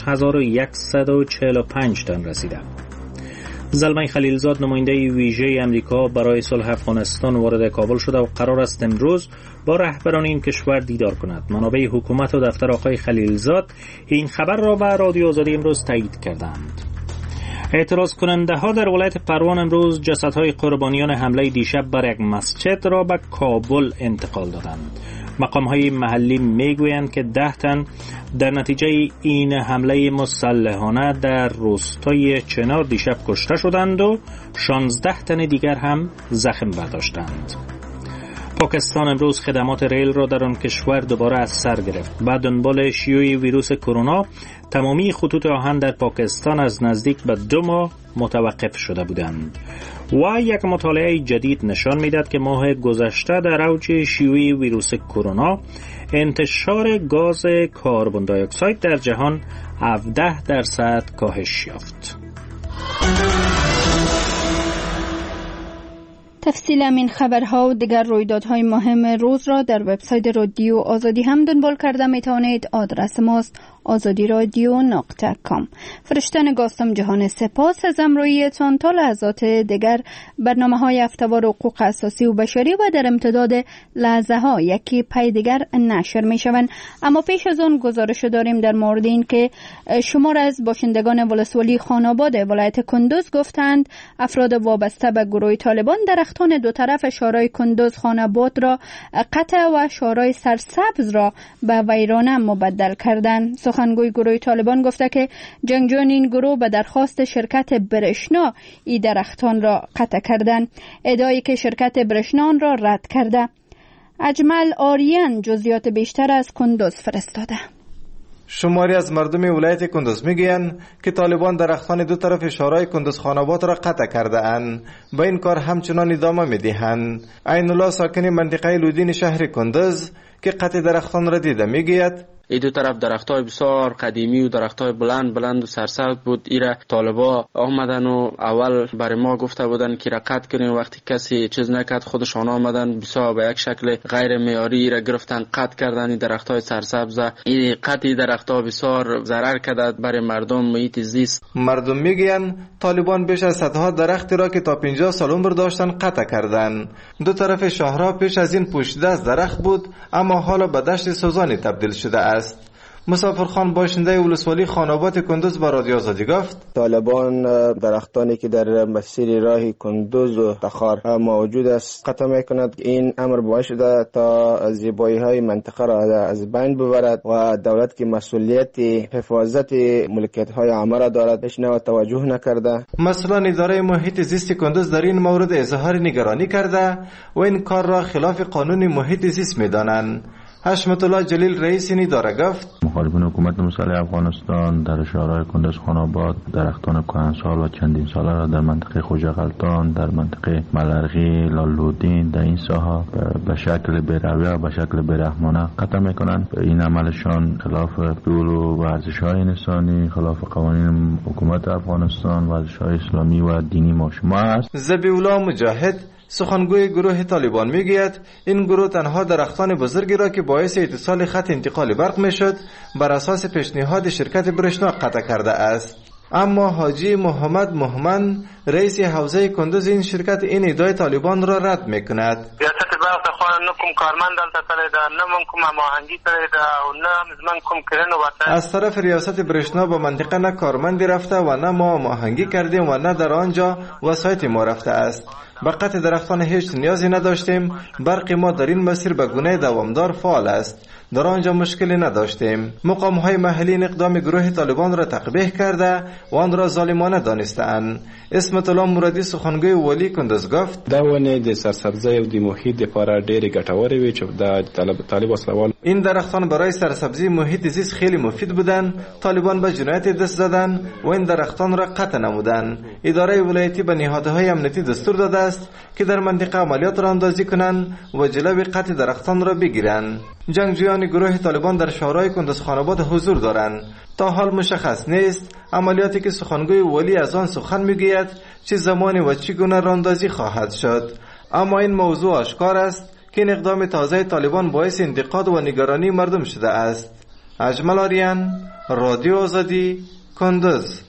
8145 تن رسیده. زلمه خلیلزاد نماینده ویژه امریکا برای صلح افغانستان وارد کابل شده و قرار است امروز با رهبران این کشور دیدار کند. منابع حکومت و دفتر آقای خلیلزاد این خبر را به رادیو آزادی امروز تایید کردند. اعتراض کننده ها در ولایت پروان امروز جسدهای قربانیان حمله دیشب بر یک مسجد را به کابل انتقال دادند. مقام های محلی میگویند که 10 تن در نتیجه این حمله مسلحانه در روستای چنار دیشب کشته شدند و 16 تن دیگر هم زخم برداشتند. پاکستان امروز خدمات ریل را در آن کشور دوباره از سر گرفت. بعد دنبال شیوع ویروس کرونا تمامی خطوط آهن در پاکستان از نزدیک به 2 ماه متوقف شده بودند و یک مطالعه جدید نشان می‌دهد که ماه گذشته در اوج شیوع ویروس کرونا انتشار گاز کربن دی اکساید در جهان 17% کاهش یافت. تفصیل این خبرها و دیگر رویدادهای مهم روز را در وبسایت رادیو آزادی هم دنبال کرده می توانید. آدرس ماست azadiradio.com. فرشته نگاستم جهان سپاس از همراهیتان. تا لحظات دیگر برنامه‌های هفته‌وار حقوق اساسی و بشری و در امتداد لحظه‌ها یکی پی دیگر نشر می‌شوند. اما پیش از آن گزارش داریم در مورد این که شمار از باشندگان ولسوالی خان‌آباد ولایت کندوز گفتند افراد وابسته به گروه طالبان درختان دو طرف شورای کندوز خان‌آباد را قطع و شورای سرسبز را به ویرانه مبدل کردند. سخنگوی گروه طالبان گفته که جنگجویان این گروه به درخواست شرکت برشنا این درختان را قطع کردند. ادعایی که شرکت برشنا را رد کرده. اجمل آریان جزئیات بیشتر از کندوز فرستاده. شماری از مردم ولایت کندوز میگویند که طالبان درختان دو طرف شورای کندوز خان‌آباد را قطع کرده اند. به این کار همچنان ادامه میدهند. عین الله ساکن منطقه لودین شهر کندوز که قطع درختان را دیده میگوید ای دو طرف درختای بسیار قدیمی و درختای بلند و سرسبز بود. ایره طالبا آمدن و اول برای ما گفته بودن که را قطع کنیم. وقتی کسی چیز نکرد خودشان آمدن بسیار به یک شکل غیر معیاری را گرفتن قطع کردن. این درختای سرسبز این قطع درختها بسیار ضرر کرد برای مردم محیط زیست. مردم میگن طالبان بیش از صدها درخت را که تا 50 سال عمر داشتن قطع کردند. دو طرف شهرها پیش از این پوشیده از درخت بود اما حالا به دشت سوزانی تبدیل شده است. مسافر خان باشنده ولسوالی خاناباد کندوز با رادیو آزادی گفت طالبان درختانی که در مسیر راه کندوز و تخار موجود است قطع میکند. این امر باعث شده تا زیبایی های منطقه را از بین ببرد و دولت که مسئولیت حفاظت ملکیت های عامه را دارد هیچ نوع توجه نکرده. مثلا اداره محیط زیست کندوز در این مورد اظهار نگرانی کرده و این کار را خلاف قانون محیط زیست می‌دانند. حشمت الله جلیل رئیس این اداره گفت مخالفین حکومت مسلح افغانستان در شهرهای کندوز خاناباد درختان کهنسال و چندین ساله را در منطقه خوجه غلطان، در منطقه ملرغی، لالودین در این ساحه به شکل بی‌رویه و به شکل بی‌رحمانه قطع میکنند. این عملشان خلاف اصول و ورزش‌های انسانی، خلاف قوانین حکومت افغانستان، ورزش‌های اسلامی و دینی ما شما است. ذبیح‌الله مجاهد سخنگوی گروه طالبان میگوید این گروه تنها درختان بزرگی را که باعث اتصال خط انتقال برق میشد بر اساس پیشنهاد شرکت برشنا قطع کرده است. اما حاجی محمد محمد رئیس حوزه کندوز این شرکت این ادعای طالبان را رد میکند. ریاست برق خواهان نکم کارمند دلتا تلیده نمونکم هماهنگی تلیده و نه مزمنکم کرن و از طرف ریاست برشنا با منطقه نه کارمندی رفته و نه ما هماهنگی کردیم و نه در آنجا وسایط ما رفته است. به قطع درختان هیچ نیازی نداشتیم. برق ما در این مسیر به گونه دوامدار فعال است. در آنجا مشکلی نداشتیم. مقام‌های محلی اقدام گروه طالبان را تقبیح کرده و آن را ظالمانه دانستند. اسمت الله مرادی سخنگوی والی کندوز گفت دا ونه د سرسبزی او د محیط لپاره ډېر ګټورې وي چې د طالب وسلوال این درختان برای سرسبزی محیط زیست خیلی مفید بودند. طالبان به جنایت دست زدند و این درختان را قطع نمودند. اداره ولایتی به نهادهای امنیتی دستور داده است که در منطقه عملیات را اندازی کنند و جلوی قطع درختان را بگیرند. جنگجویان گروه طالبان در شهرهای کندوز خاناباد حضور دارند. تا حال مشخص نیست عملیاتی که سخنگوی ولی از آن سخن میگوید چه زمانی و چگونه راندازی خواهد شد. اما این موضوع آشکار است که این اقدام تازه طالبان باعث انتقاد و نگرانی مردم شده است. اجمل آریان، رادیو آزادی، کندوز.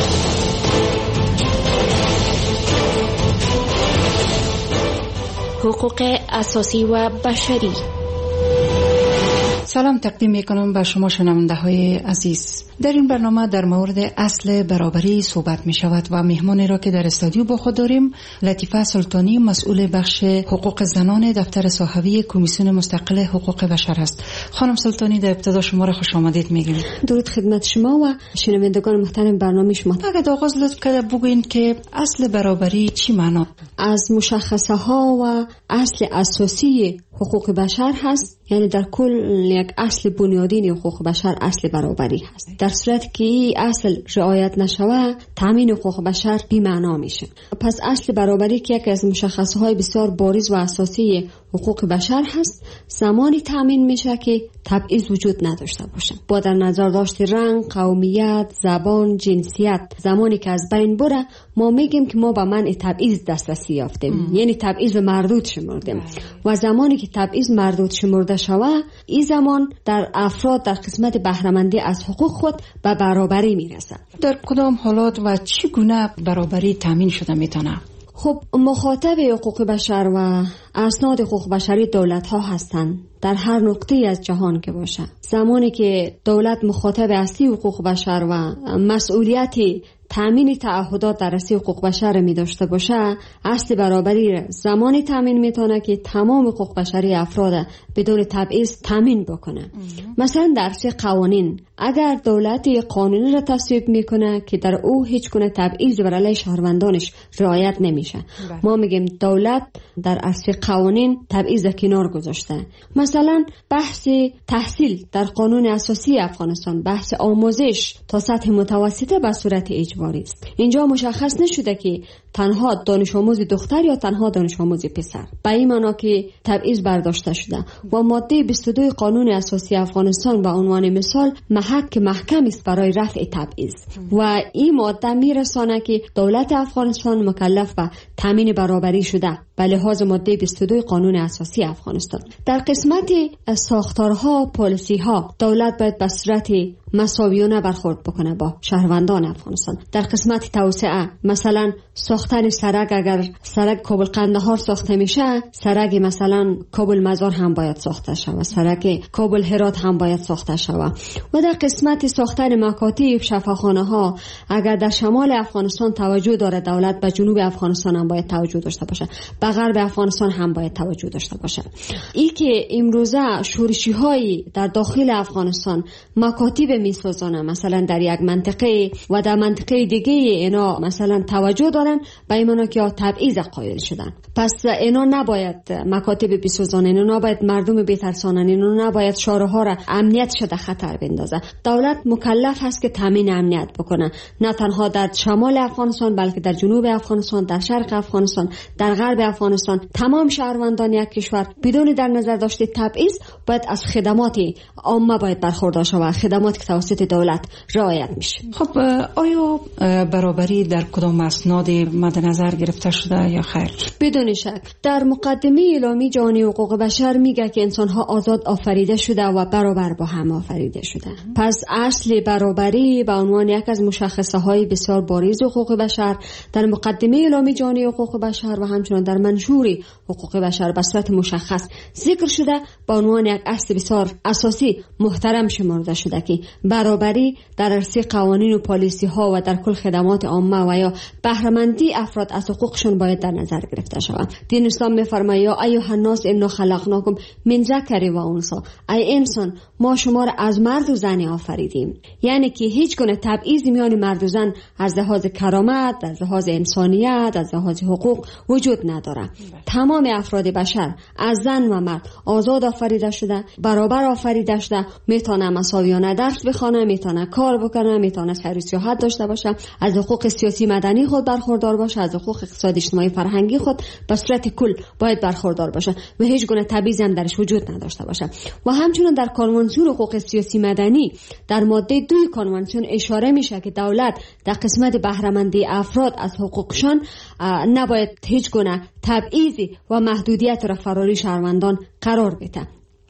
حقوق اساسی و بشری. سلام تقدیم میکنم به شما شنونده های عزیز. در این برنامه در مورد اصل برابری صحبت می شود و مهمانی را که در استودیو با خود داریم لطیفه سلطانی مسئول بخش حقوق زنان دفتر صحوی کمیسیون مستقل حقوق بشر است. خانم سلطانی در ابتدا شما را خوش آمدید میگیم. درود خدمت شما و شنوندگان محترم برنامه شما. اگر آغاز لطف کرده بگوین که اصل برابری چی معنا؟ از مشخصه ها و اصل اساسی حقوق بشر هست، یعنی در کل یک اصل بنیادین حقوق بشر اصل برابری هست. در صورتی که این اصل رعایت نشوه تامین حقوق بشر بی معنا میشه. پس اصل برابری که یکی از مشخصه های بسیار بارز و اساسی حقوق بشر هست زمانی تامین میشه که تبعیض وجود نداشته باشه. با در نظر داشت رنگ، قومیت، زبان، جنسیت زمانی که از بین بره ما میگیم که ما به منع تبعیض دسترسی یافتیم، یعنی تبعیض مردود شمردیم. و زمانی که تبعیض مردود شمرده شوه این زمان در افراد در قسمت بهره‌مندی از حقوق خود به برابری میرسه. در کدام حالات و چگونه برابری تامین شده میتونه؟ خب مخاطب حقوق بشر و اسناد حقوق بشری دولت ها هستند در هر نقطه از جهان که باشه. زمانی که دولت مخاطب اصلی حقوق بشر و مسئولیت تامین تعهدات در راسته حقوق بشر می داشته باشه اصل برابری زمانی تامین میتونه که تمام حقوق بشری افراد بدون تبعیض تامین بکنه. مثلا در راسته قوانین اگر دولت قانونی را تصویب میکنه که در او هیچ گونه تبعیض بر علیه شهروندانش رعایت نمیشه ما میگیم دولت در راسته قوانین تبعیض کنار گذاشته. مثلا بحث تحصیل در قانون اساسی افغانستان بحث آموزش تا سطح متوسطه به صورت اجباری است. اینجا مشخص نشده که تنها دانش آموز دختر یا تنها دانش آموز پسر، به این معنا که تبعیض برداشته شده. و ماده 22 قانون اساسی افغانستان به عنوان مثال محک محکم است برای رفع تبعیض و این ماده میرسانه که دولت افغانستان مکلف به تامین برابری شده به لحاظ ماده 22 قانون اساسی افغانستان. در قسمت ساختارها پالیسی ها دولت باید به صورت مساویانه برخورد بکنه با شهروندان افغانستان. در قسمت توسعه مثلا ساختن سرک، اگر سرک کابل قندهار ساخته میشه، سرک مثلا کابل مزار هم باید ساخته شود، سرک کابل هرات هم باید ساخته شود. و در قسمت ساختن مکاتب، شفاخانه ها، اگر در شمال افغانستان توجه داره دولت، به جنوب افغانستان هم باید توجه داشته باشه، به غرب افغانستان هم باید توجه داشته باشه. ای که امروزه شورشی های در داخل افغانستان مکاتب میسازونه، مثلا در یک منطقه و در منطقه دیگه اینا مثلا توجه دارن، به اینا که تبعیض قائل شدن. پس اینا نباید مکاتب بسازن، اینا نباید مردم بترسانن، اینا نباید شهرها را امنیت شده خطر بندازه. دولت مکلف هست که تامین امنیت بکنه، نه تنها در شمال افغانستان بلکه در جنوب افغانستان، در شرق افغانستان، در غرب افغانستان. تمام شهروندان یک کشور بدون در نظر داشته تبعیض باید از خدمات عامه باید برخوردار شود، خدمات که توسط دولت رعایت میشه. خب آیا برابری در کدام اسناد مد نظر گرفته شده یا خیر؟ بدون شک در مقدمه اعلامیه جهانی حقوق بشر میگه که انسان‌ها آزاد آفریده شده و برابر با هم آفریده شده. پس اصل برابری به عنوان یک از مشخصه‌های بسیار بارز حقوق بشر در مقدمه اعلامیه جهانی حقوق بشر و همچنین در منشور حقوق بشر به صورت مشخص ذکر شده، به عنوان یک اصل بسیار اساسی محترم شمرده شده که برابری در عرصه قوانین و پالیسی ها و در کل خدمات عامه و یا بهره‌مندی افراد از حقوقشون باید در نظر گرفته شود. دین اسلام می‌فرماید یا ایها الناس انا خلقناکم من ذکر و انثی، ای انسان ما شما را از مرد و زن آفریدیم. یعنی که هیچ گونه تبعیض میان مرد و زن از لحاظ کرامت، از لحاظ انسانیت، از لحاظ حقوق وجود نداره. تمام افراد بشر از زن و مرد آزاد آفریده شده، برابر آفریده شده، میتونه مساویانه درس بخونه، میتونه کار بکنه، میتونه سیر و سیاحت داشته باشه، از حقوق سیاسی مدنی خود برخوردار باشه، از حقوق اقتصادی اجتماعی فرهنگی خود به صورت کل باید برخوردار باشه و هیچ گونه تبعیض هم درش وجود نداشته باشه. و همچنین در کنوانسیون حقوق سیاسی مدنی در ماده 2 کنوانسیون اشاره میشه که دولت در قسمت بهره‌مندی افراد از حقوقشان نباید هیچ گونه تبعیضی و محدودیت را فراری شهروندان قرار بده.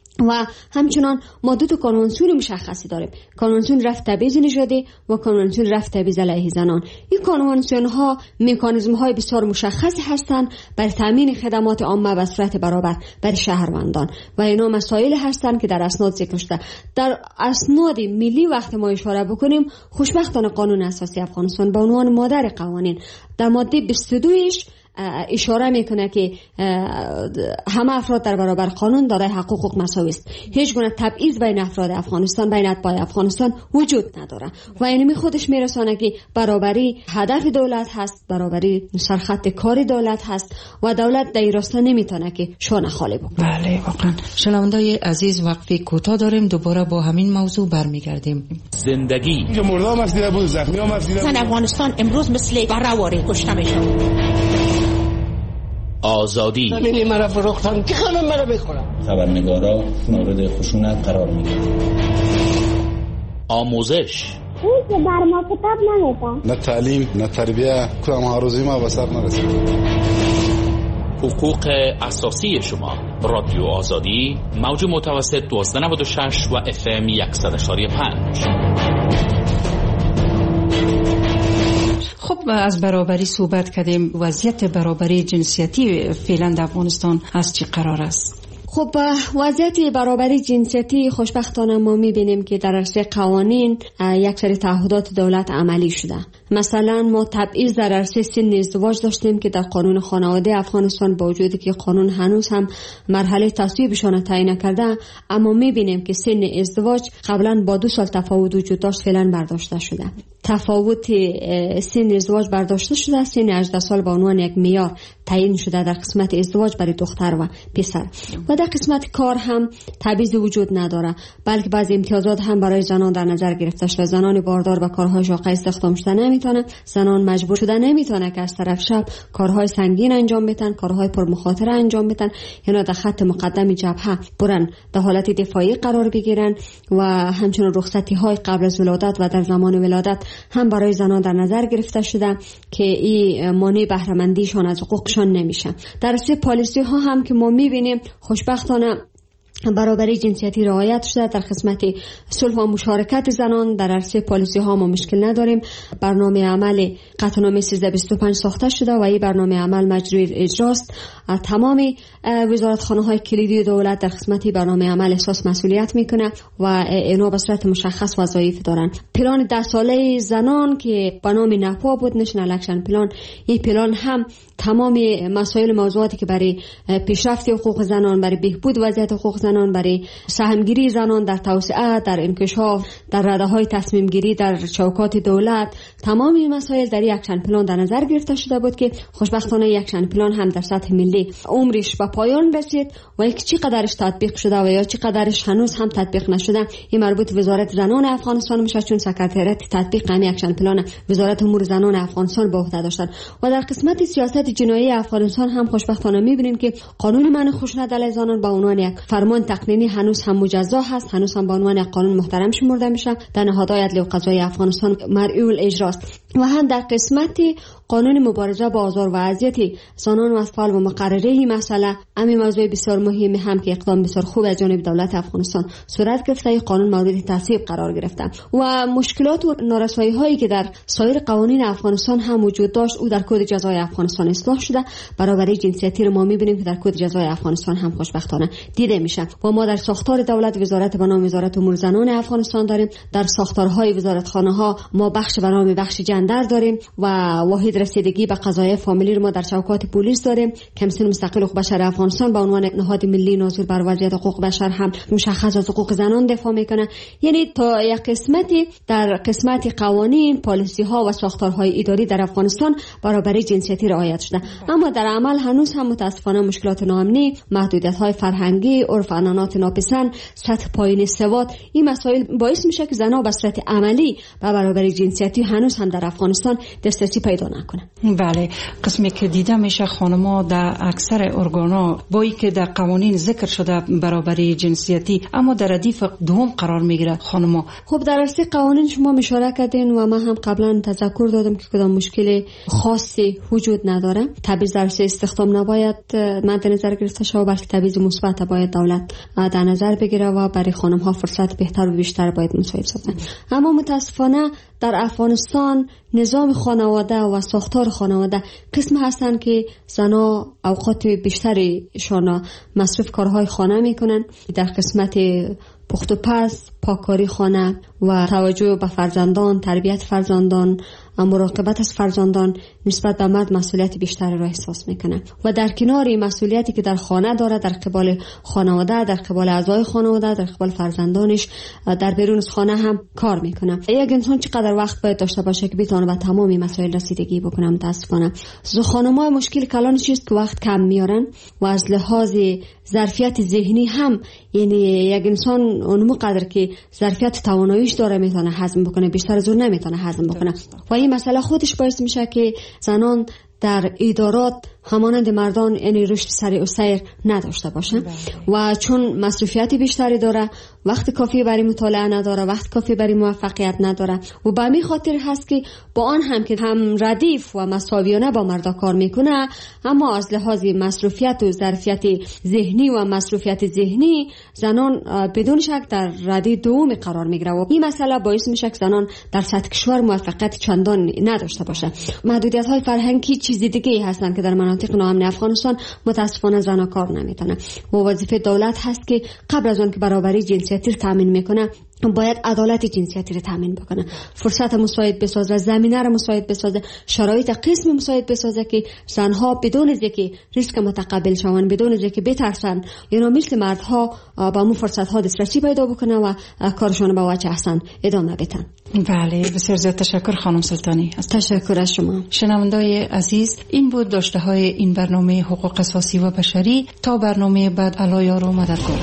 و همچنان ما دو تا کنوانسیون مشخصی داریم، کنوانسیون رفع تبعیض نژادی و کنوانسیون رفع تبعیض علیه زنان. این کنوانسیون ها مکانیزم های بسیار مشخصی هستند برای تامین خدمات عامه به صورت برابر برای شهروندان و اینا مسائل هستند که در اسناد ذکر شده. در اسناد ملی وقت ما اشاره بکنیم، خوشبختانه قانون اساسی افغانستان به عنوان مادر قوانین در ماده 22ش اشاره میکنه که همه افراد در برابر قانون دارای حقوق مساوی است. هیچ گونه تبعیض بین افراد افغانستان، بین اتباع افغانستان وجود نداره و اینمی خودش میرسانه که برابری هدف دولت هست، برابری سرخط کار دولت هست و دولت در این راستا نمیتونه که شانه خالی بکنه. بله واقعا. شنوندای عزیز وقفه کوتاه داریم، دوباره با همین موضوع برمیگردیم. زندگی مردم است دیده بود، زخمی هم است دیده بود. افغانستان امروز مثل برآوری کشته میشه. آزادی ببینی مرا فروختن که خانم مرا بخورم. خبرنگارا مورد خشونت قرار میگیرن. آموزش این که در ما کتاب نمیدن، نه تعلیم نه تربیه، کدام آرزوی ما به سر نرسید. حقوق اساسی شما. رادیو آزادی موج متوسط 1296 و FM 100.5. خب از برابری صحبت کردیم، وضعیت برابری جنسیتی فعلا در افغانستان از چی قرار است؟ خب وضعیت برابری جنسیتی خوشبختانه ما میبینیم که در عرصه قوانین یک سری تعهدات دولت عملی شده. مثلا ما تبعیض در عرصه سن ازدواج داشتیم که در قانون خانواده افغانستان با وجودی که قانون هنوز هم مرحله تصویبشان تعیین نکرده، اما میبینیم که سن ازدواج قبلا با 2 سال تفاوت وجود داشت، فعلا برداشته شده. تفاوت سن ازدواج برداشته شده، سن 18 سال به عنوان یک معیار تعیین شده در قسمت ازدواج برای دختر و پسر. و در قسمت کار هم تبعیض وجود نداره، بلکه بعضی امتیازات هم برای زنان در نظر گرفته شده. زنان باردار به کارهای شاقه استخدام شده نمیتونه، زنان مجبور شده نمیتونه که از طرف شب کارهای سنگین انجام بدن، کارهای پرمخاطره انجام بدن، یعنی در خط مقدم جبهه برن در حالت دفاعی قرار بگیرن. و همچنین رخصتی های قبل از ولادت و در زمان ولادت هم برای زنان در نظر گرفته شده که این مانع بهره مندیشان از حقوقشان نمیشه. در سه پالیسی ها هم که ما میبینیم خوشبختانه برابری جنسیتی رعایت شده. در قسمت صلح و مشارکت زنان در عرصه پالیسی ها ما مشکل نداریم. برنامه عمل قطعنامه 1325 ساخته شده و این برنامه عمل مجروی اجراست. تمام وزارتخانه های کلیدی دولت در قسمت برنامه عمل احساس مسئولیت میکنه و اینا به صورت مشخص وظایف دارن. پلان 10 ساله زنان که به نام نپا بود، نشنال اکشن پلان، این پلان هم تمام مسائل موضوعاتی که برای پیشرفت حقوق زنان، برای بهبود وضعیت حقوق زنان، برای سهمگیری زنان در توسعه، در انکشاف، در رده‌های تصمیم گیری در چوکات دولت، تمام این مسائل در یک اکشن پلان در نظر گرفته شده بود که خوشبختانه یک اکشن پلان هم در سطح ملی عمرش به پایان رسید و یک چقدرش تطبیق شده و یا چقدرش هنوز هم تطبیق نشده این مربوط وزارت زنان افغانستان میشه، چون سکرتریات تطبیق همین اکشن پلان وزارت امور زنان افغانستان به عهده داشتن. و در قسمت سیاست جنایی افغانستان هم خوشبختانه میبینیم که قانون منع خشونت علیه زنان به عنوان یک فرمان تقنینی هنوز هم مجزا هست، هنوز هم به عنوان یک قانون محترم شمرده میشه، در نهادهای عدلی و قضایی افغانستان مرعی اجراست. و هم در قسمت قانون مبارزه با آزار و اذیت زنان و اطفال و مقرره این مسئله همین موضوع بسیار مهمی هم که اقدام بسیار خوب از جانب دولت افغانستان صورت گرفته، این قانون مورد تصویب قرار گرفته و مشکلات و نارسایی هایی که در سایر قوانین افغانستان هم وجود داشت او در کد جزای افغانستان اصلاح شده. برابری جنسیتی رو ما میبینیم که در کد جزای افغانستان هم خوشبختانه دیده میشه و ما در ساختار دولت وزارت به نام وزارت امور زنان افغانستان داریم. در ساختارهای وزارتخانه ها ما بخش به نام بخش جندر داریم و واحد رسیدگی به قضایای فامیلی رو ما در چوکات پلیس داریم. کمیسیون مستقل حقوق بشر افغانستان به عنوان نهاد ملی ناظر بر وضعیت حقوق بشر هم مشخص از حقوق زنان دفاع میکنه. یعنی تا یک قسمتی در قسمت قوانین، پالیسی ها و ساختارهای اداری در افغانستان برابری جنسیتی رعایت شده، اما در عمل هنوز هم متاسفانه مشکلات ناامنی، محدودیت های فرهنگی، عرف عنعنات ناپسند، سطح پایین سواد، این مسائل باعث میشه که زنها به صورت عملی به برابری جنسیتی هنوز هم در افغانستان دسترسی پیدا نکنن. بله، قسمی که دیده میشه خانم‌ها در اکثر ارگانا با اینکه در قوانین ذکر شده برابری جنسیتی اما در ردیف دوم قرار میگیره خانم‌ها. خب در اصل قوانین شما اشاره کردین و من هم قبلا تذکر دادم که کدام مشکل خاصی وجود نداره. تبعیض در استخدام نباید مد نظر گرفته شود، بلکه تبعیض مثبت باید دولت در نظر بگیره و برای خانم‌ها فرصت بهتر و بیشتر باید مساعد سازن. اما متاسفانه در افغانستان نظام خانواده و ساختار خانواده قسم هستند که زنها اوقات بیشتریشان مصرف کارهای خانه میکنن. در قسمت پخت و پز، پاککاری خانه و توجه به فرزندان، تربیت فرزندان، مراقبت از فرزندان نسبت به مرد مسئولیت بیشتری را احساس میکنه و در کنار این مسئولیتی که در خانه داره، در قبال خانواده، در قبال اعضای خانواده، در قبال فرزندانش، در بیرون از خانه هم کار میکنه. یک انسان چقدر وقت باید داشته باشه که بتونه به تمام مسائل رسیدگی بکنه؟ متاسفانه خانم‌ها مشکل کلان چیست که وقت کم میارن و از لحاظ ظرفیت ذهنی هم، یعنی یک انسان اون قدر که ظرفیت تواناییش داره میتونه هضم بکنه، بیشتر از اون نمیتونه هضم بکنه و این مسئله خودش باعث میشه که زنان در ادارات همانند مردان یعنی رشد سریع و سیر نداشته باشن و چون مصروفیت بیشتری داره، وقت کافی برای مطالعه نداره، وقت کافی برای موفقیت نداره و به همین خاطر هست که با آن هم که هم ردیف و مساویانه با مردا کار میکنه، اما از لحاظ مصروفیت و ظرفیت ذهنی و مصروفیت ذهنی زنان بدون شک در ردیف دوم قرار میگیره و این مسئله باعث میشه که زنان در سطح کشور موفقیت چندان نداشته باشه. محدودیت های فرهنگی چیز دیگه هستن که در مناطق ناامن افغانستان متاسفانه زنان کار نمیتونن و وظیفه دولت هست که قبل از اون که برابری جنسیتی رو تامین میکنه باید عدالت جنسیتی رو تامین بکنه، فرصت مساعد بسازه، زمینه رو مساعد بسازه، شرایط قسم مساعد بسازه که زنها بدون از اینکه ریسک متقبل شون، بدون از اینکه بترسن، یعنی مثل مردها با اون فرصت ها دسترسی پیدا بکنه و کارشون با وجه احسن ادامه بدن. بله، بسیار زیاد تشکر خانم سلطانی. تشکر از شما. شنوندای عزیز، این بود داشته های این برنامه حقوق اساسی و بشری. تا برنامه بعد، الله یار و مددگار.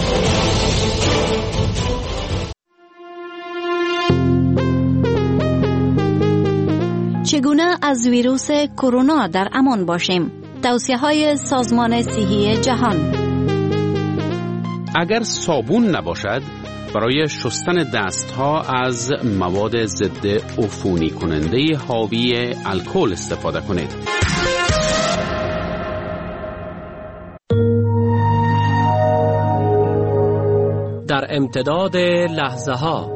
چگونه از ویروس کرونا در امان باشیم؟ توصیه‌های سازمان صحی جهان. اگر صابون نباشد، برای شستن دستها از مواد ضد عفونی کننده حاوی الکل استفاده کنید. در امتداد لحظه ها.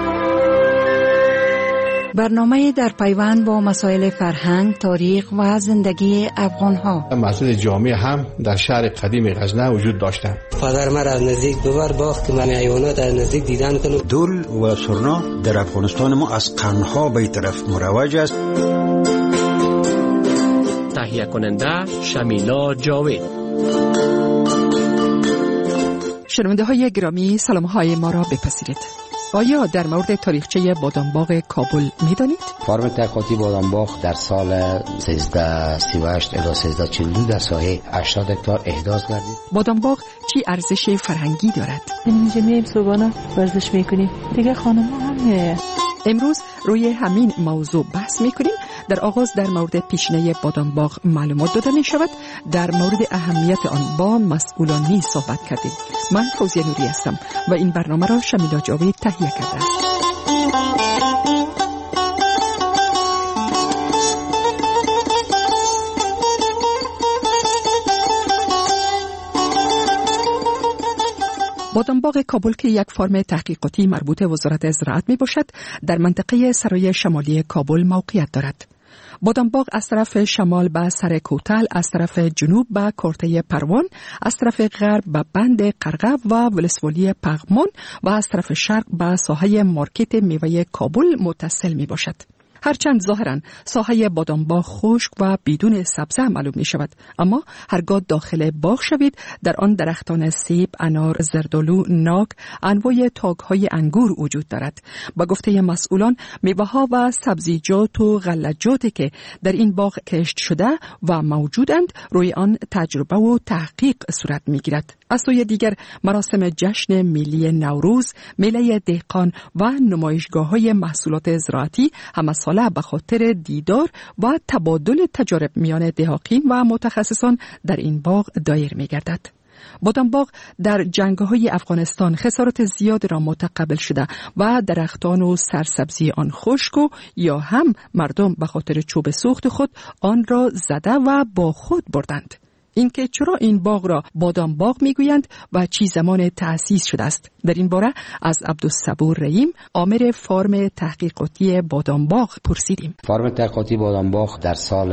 برنامه در پیوند با مسائل فرهنگ، تاریخ و زندگی افغان‌ها. مسجد جامع هم در شهر قدیم غزنه وجود داشتند. پدر من از نزدیک ببر باغ که من حیوانات از نزدیک دیدن کنم. دول و سرنا در افغانستان ما از قرنها به طرف مروج است. تهیه کننده شمیلا جاوید. شنونده های گرامی، سلام های ما را بپذیرید. آیا در مورد تاریخچه بادامباغ کابل می دانید؟ فارم تحقیقاتی بادامباغ در سال 1338 الی 1342 در ساحه 80 هکتار احداث گردید. بادامباغ چی ارزش فرهنگی دارد؟ اینجا میایم صبحانه ورزش میکنیم، دیگه خانم‌ها هم میآیند. امروز روی همین موضوع بحث میکنیم. در آغاز در مورد پیشینه بادامباغ معلومات داده می شود. در مورد اهمیت آن با مسئولانی صحبت کردیم. من فوزیه نوری هستم و این برنامه را شمیلا جاوید تهیه کرده. بادامباغ کابل که یک فرم تحقیقاتی مربوط وزارت زراعت می باشد، در منطقه سرای شمالی کابل موقعیت دارد. بادامباغ از طرف شمال به سر کوتل، از طرف جنوب به کورته پروان، از طرف غرب به بند قرقب و ولسوالی پغمان و از طرف شرق به ساحه مارکت میوه کابل متصل می باشد. هرچند ظاهراً ساحه بادامباغ خشک و بدون سبزه معلوم می شود، اما هرگاه داخل باغ شوید در آن درختان سیب، انار، زردالو، ناک، انواع تاک‌های انگور وجود دارد. با گفته مسئولان میوه‌ها و سبزیجات و غلجاتی که در این باغ کشت شده و موجودند روی آن تجربه و تحقیق صورت می‌گیرد. از سوی دیگر مراسم جشن ملی نوروز، میله دهقان و نمایشگاه‌های محصولات زراعتی همه ساله به خاطر دیدار و تبادل تجارب میان دهقان و متخصصان در این باغ دایر می‌گردد. بادامباغ در جنگ‌های افغانستان خسارات زیاد را متقبل شده و درختان و سرسبزی آن خشک و یا هم مردم به خاطر چوب سوخت خود آن را زده و با خود بردند. اینکه چرا این باغ را بادامباغ میگویند و چی زمان تأسیس شده است، در این باره از عبدالصبور رحیم، آمر فارم تحقیقاتی بادامباغ پرسیدیم. فارم تحقیقاتی بادامباغ در سال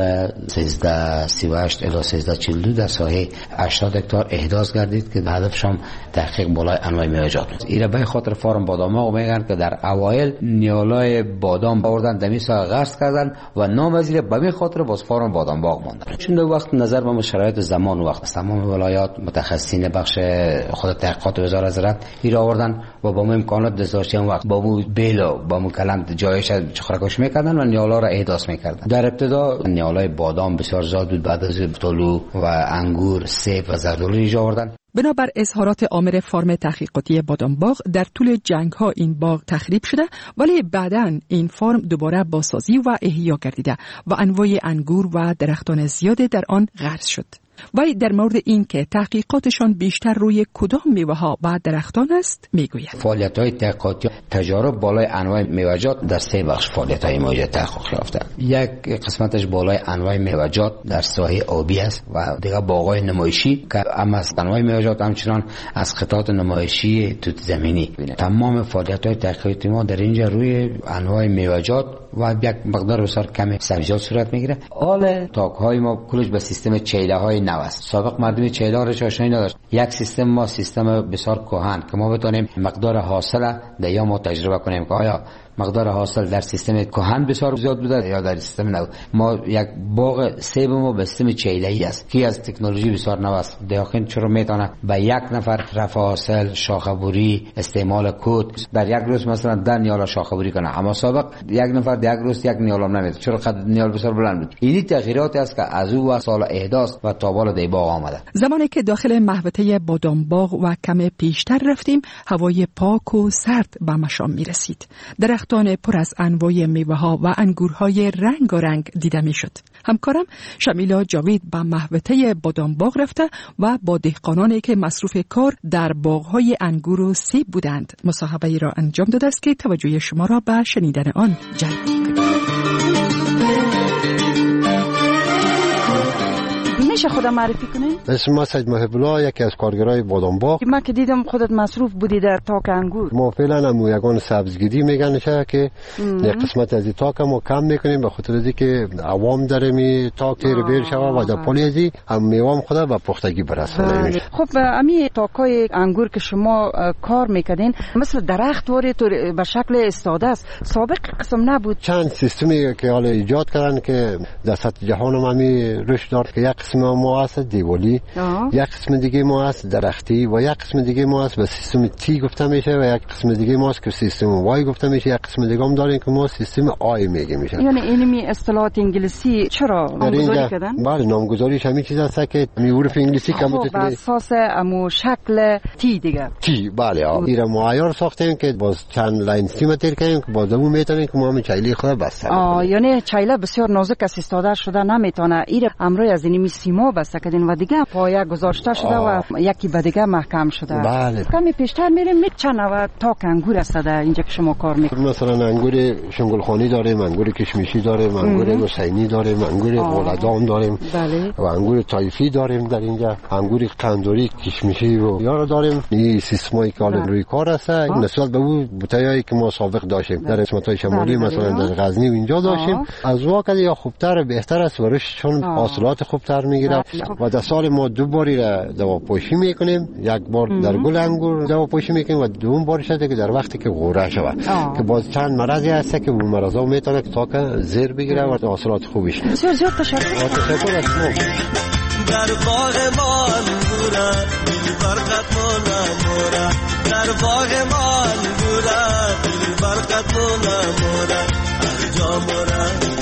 1338 الی 1342 در ساحه 80 هکتار احداث گردید که هدفش هم تحقیق بالای انواع میوه‌جات است. اینا به خاطر فارم بادامباغ میگن که در اوایل نیالای بادام بردن دمی ساحه غرس کردن و نامزیر به همین خاطر باز فارم بادامباغ ماند. چون وقت نظر به شرایط زمان و وقت تمام ولایات متخصصین بخش خود تحقیقات وزارت زراعت ایرا آوردن و با امکانات دسترسی اون وقت با مو بیلو با مو کلند جایش چخرکش میکردن و نیالا را احداث میکردن. در ابتدا نیالای بادام بسیار زیاد بود، بعد از طلو و انگور، سیب و زردالو ایجاد آوردن. بنابر اظهارات آمر فارم تحقیقاتی بادامباغ در طول جنگ‌ها این باغ تخریب شده، ولی بعداً این فارم دوباره بازسازی و احیا گردیده و انواع انگور و درختان زیاده در آن غرس شد. ولی در مورد این که تحقیقاتشان بیشتر روی کدام میوه‌ها و درختان است میگوید. فعالیت‌های تحقیقاتی تجارب بالای انواع میوه‌جات در سه بخش فعالیت‌های موجود تحقیق یافته. یک قسمتش بالای انواع میوه‌جات در ساحه آبی است و دیگر باغ‌های نمایشی که اما از انواع میوه‌جات همچنان از قطعات نمایشی توت زمینی. تمام فعالیت‌های تحقیقاتی ما در اینجا روی انواع میوه‌جات و یک مقدار بسیار کمی سبزیجات صورت میگیره. حال تاک‌های ما کلش به سیستم چیله‌های نو است. سابق مردم چیله را آشنایی نداشت. یک سیستم بسیار کهن که ما بتونیم مقدار حاصل در یا ما تجربه کنیم که آیا مقدار حاصل در سیستم کهن بسیار زیاد بوده یا در سیستم نو. ما یک باغ سیب ما به سیستم چیله‌ای است که از تکنولوژی بسیار نو است. دهقان چرا میتونه به یک نفر رفع حاصل، شاخه‌بری، استعمال کود در یک روز مثلا 10 نیال شاخه‌بری کنه، اما سابق یک نفر در یک روز یک نیال هم نمیتونه. چرا قد نیال بسیار بلند بود. این تغییراتی است که از او و سال احداث و تا بالا دی باغ آمده. زمانی که داخل محوطه بادامباغ و کم پیشتر رفتیم، هوای پاک و سرد به مشام میرسید. درختان پر از انواع میوه‌ها و انگورهای رنگارنگ دیده میشد. همکارم شمیلا جاوید به محوطه بادامباغ رفته و با دهقانانی که مصروف کار در باغ‌های انگور و سیب بودند مصاحبه‌ای را انجام داده است که توجه شما را به شنیدن آن جلب می‌کند. میشه خودم معرفی کنین؟ اسم ما سید محب الله، یکی از کارگرای بادام باغ. من که دیدم خودت مصروف بودی در تاک انگور. ما فعلا هم یگان سبزگیری میگنشه که یک قسمت از تاک ما کم میکنیم به خاطر از اینکه عوام در می تاک تیر بیر شوه و در پلی ازی هم میوام خدا به پختگی برسونه. خب امی تاکای انگور که شما کار میکردین مثل درخت واره تو به شکل استاده است، سابق قسم نبود. چند سیستمی که حالا ایجاد کردن که در سطح جهان هم همی رشد دارد که یک قسم ما هست دیوالی، یک قسم دیگه ما هست درختی و یک قسم دیگه ما هست به سیستم تی گفته میشه و یک قسم دیگه ما هست که سیستم وای گفته میشه، یک قسم دیگه هم داریم که ما سیستم آی میگه میشه. یعنی اینمی اصطلاحات انگلیسی چرا نامگذاری کردن؟ بله نامگذاریش همین چیز است که حروف انگلیسی که بر اساس امو شکل تی دیگه. تی بله این معیار ساختیم که باز چند لاین سیمتر کنیم که باز اون میتونیم که ما هم چایله خود بسته. یعنی چایله بسیار نازک است، استاده شده نمیتونه. این امروز از اینمی سیما بسته کردین و دیگه پایه گذاشته شده و یکی به دیگه محکم شده. بله. کمی پیشتر میریم چند نوع تاک انگور است در اینجا که شما کار میکنید؟ مثلا انگور شنگلخانی داریم، انگور کشمیشی داریم، انگور حسینی داریم، انگور اولادام داریم. بله. و انگور تایفی داریم در اینجا، انگور قندوری کشمیشی و یارو داریم. این سیستمایی که حالا روی کار است نسبت به اون بوتایی که ما سابق داشتیم در قسمت‌های شمالی مثلا در غزنی و اینجا داشتیم از واقع یا خوبتر بهتر است و رشدشون حاصلات خوبتر میگیره و در سال ما دو باری را دواپوشی میکنیم، یک بار در گل انگور دواپوشی میکنیم و دوم بارش است که در وقتی که غوره شود که باز چند مرضی هست که اون مرضا میتونه که تاک زیر بگیره و حاصلات خوبش. زیاد تشکر. تشکر از شما. در باغ ما انگوره برکت مولا مورا، در باغ ما انگوره برکت مولا مورا هر جا مورا.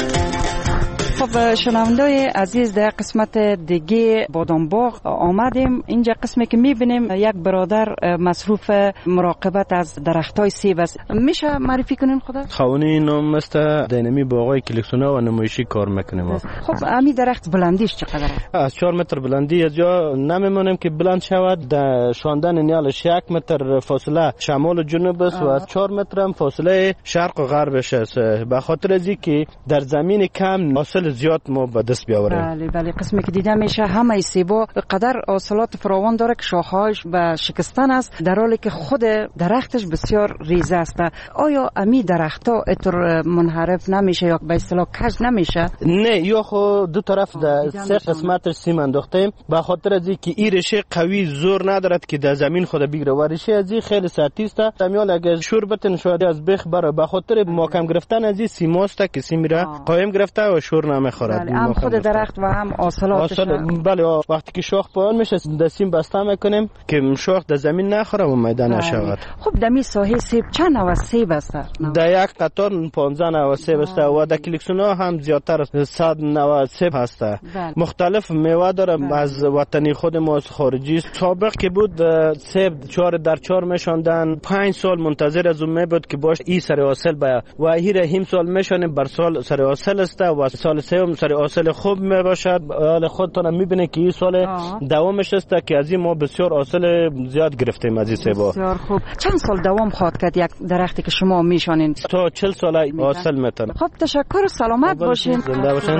خب شنوندای عزیز در قسمت دیگه بادام باغ آمدیم. اینجا قسمی که میبینیم یک برادر مصروف مراقبت از درختای سیب است. میشه معرفی کنین خدا؟ خوانی نام است دینمی باغای کلکسیونا و نمایشی کار میکنیم. خب امی درخت بلندیش چقدر؟ از 4 متر بلندی از جا نمیمونیم که بلند شود. در شاندن نیالش 1 متر فاصله شمال و جنوب است و از 4 متر هم فاصله شرق و غربش است. به خاطر از اینکه در زمین کم حاصل زیاد ما به دست بیاوریم. بله قسمی که دیده میشه همه سیبا به قدر حاصلات فراوان داره که شاخه‌هاش به شکستن است در حالی که خود درختش بسیار ریزه است. آیا امی درخت‌ها اینطور منحرف نمیشه یا به اصطلاح کج نمیشه؟ نه، یا خود دو طرف در سه قسمتش سیم انداختیم به خاطر از اینکه این ریشه قوی زور ندارد که در زمین خود بگیره و ریشه از این خیلی سطحی است. امیال اگه شور بتن شاید از بخ بره به خاطر محکم گرفتن از این سیماست که سیم را قایم گرفته و شور نمیخورد. بله هم خود درخت و هم حاصلاتش. بله وقتی که شاخ پایان میشه دستیم بسته میکنیم که شاخ در زمین نخوره و میدان نشود. خب دمی ساحه سیب چند نوع سیب است؟ در یک قطار 15 نوع سیب است و در کلکسیونا هم زیادتر از 100 نوع سیب هست. مختلف میوه داره از وطنی خود ما از خارجی. سابق که بود سیب 4 در 4 میشوندن 5 سال منتظر از اون میبود که باش این سر حاصل بیا و هیر هیم سال میشونیم بر سال سر حاصل است و سال سوم سر حاصل خوب میباشد. حال خودتون میبینید که این سال دوامش است که از این ما بسیار حاصل زیاد گرفتیم از این سیبا. بسیار خوب. چند سال دوام خواهد کرد یک درختی که شما میشونین؟ تا 40 سال حاصل میتونه. خب تشکر و سلامت باشین. زنده باشین.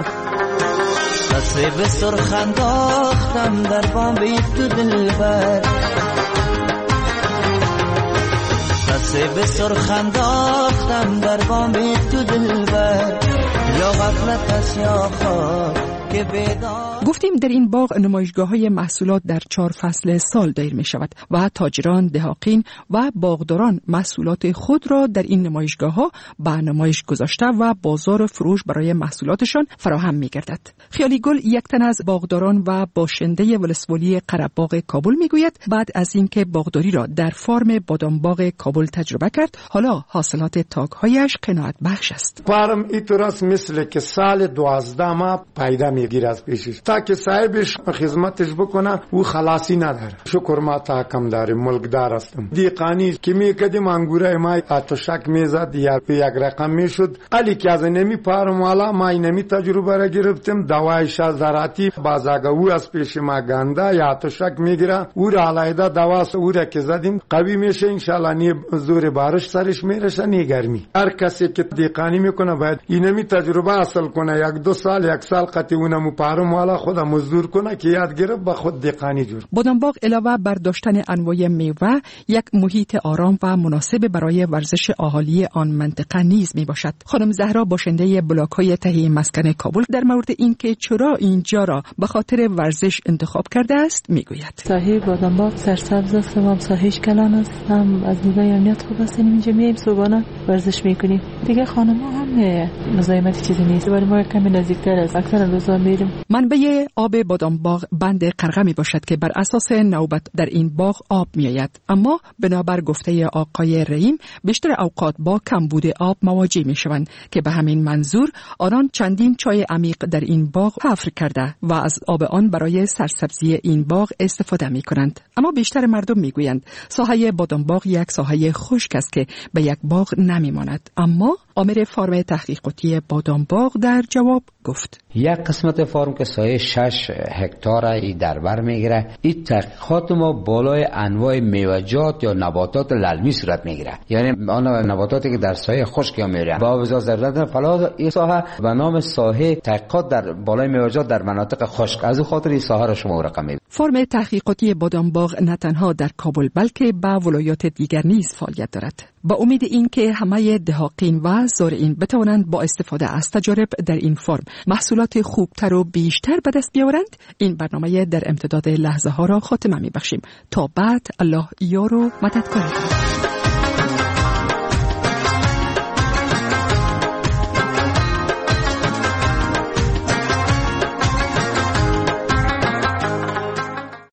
سیب سرخ انداختم در بام تو دلبر، سیب سرخ انداختم در بام تو دلبر، یا غفلت است یا خواب که بیدار. گفتیم در این باغ نمایشگاه‌های محصولات در 4 فصل سال دایر می شود و تاجران، دهاقین و باغداران محصولات خود را در این نمایشگاه‌ها به نمایش گذاشته و بازار فروش برای محصولاتشان فراهم می گردد. خیالی گل یک تن از باغداران و باشنده ولسوالی قره‌باغ کابل می گوید بعد از اینکه باغداری را در فارم بادام باغ کابل تجربه کرد حالا حاصلات تاک‌هایش قناعت بخش است. فارم اینطور است مثل که سال 12 ماه پیدا میگیره از پیشش تا که صاحبش خدمتش بکنه او خلاصی نداره. شکر ما تا کم داریم، ملکدار هستم. دیقانی که میکردیم انگوره ما آتشک میزد یا یک رقم میشد. علی که از نمی پارم والا ما نمی تجربه را گرفتیم. دوای شازراتی بازاگه او از پیش ما گنده یا آتشک میگیره او را علایده دواس او را که زدیم قوی میشه انشالله. نی زور بارش سرش میرسه نی گرمی. هر کسی که دیقانی میکنه باید اینمی تجربه حاصل کنه. 1-2 سال 1 سال قطعی اونمو پارم والا حالا خودم مزدور کنه که یاد گرفت با خود دهقانی جور. بادامباغ علاوه بر داشتن انواع میوه یک محیط آرام و مناسب برای ورزش اهالی آن منطقه نیز می باشد. خانم زهرا باشنده بلاک‌های تهیه مسکن کابل در مورد اینکه چرا اینجا را به خاطر ورزش انتخاب کرده است میگوید. ساحه بادامباغ سرسبز است و ساحهش کلان است، هم از نگاه امنیت خوب است. اینجا میایم صبحانه ورزش میکنیم. دیگه خانم‌ها هم مزاحمت چیزی نیست، ولی ما کمی نزدیکتر است. اکثر روزا میریم. منبع آب بادامباغ بند قرغه می باشد که بر اساس نوبت در این باغ آب می آید، اما بنابر گفته آقای رحیم بیشتر اوقات با کمبود آب مواجه می شوند که به همین منظور آنان چندین چای عمیق در این باغ حفر کرده و از آب آن برای سرسبزی این باغ استفاده می کنند. اما بیشتر مردم می گویند ساحه بادامباغ یک ساحه خشک است که به یک باغ نمی ماند. اما آمر فارم تحقیقاتی بادامباغ در جواب گفت یک قسمت فارم که سایه 6 هکتار ای در بر میگیره، این تحقیقات ما بالای انواع میوه‌جات یا نباتات للمی صورت میگیره، یعنی آن نباتاتی که در سایه خشک میرن با وجود ضرورت فلا این ساحه به نام ساحه تحقیقات در بالای میوه‌جات در مناطق خشک، از خاطر این ساحه را شما رقم میدید. فرم تحقیقاتی بادامباغ نه تنها در کابل بلکه به ولایات دیگر نیز فعالیت دارد. با امید اینکه همه دهاقین و زارعین بتوانند با استفاده از تجارب در این فرم محصولات خوبتر و بیشتر به دست بیاورند، این برنامه در امتداد لحظه ها را خاتمه می‌بخشیم. تا بعد الله یار و مددکار.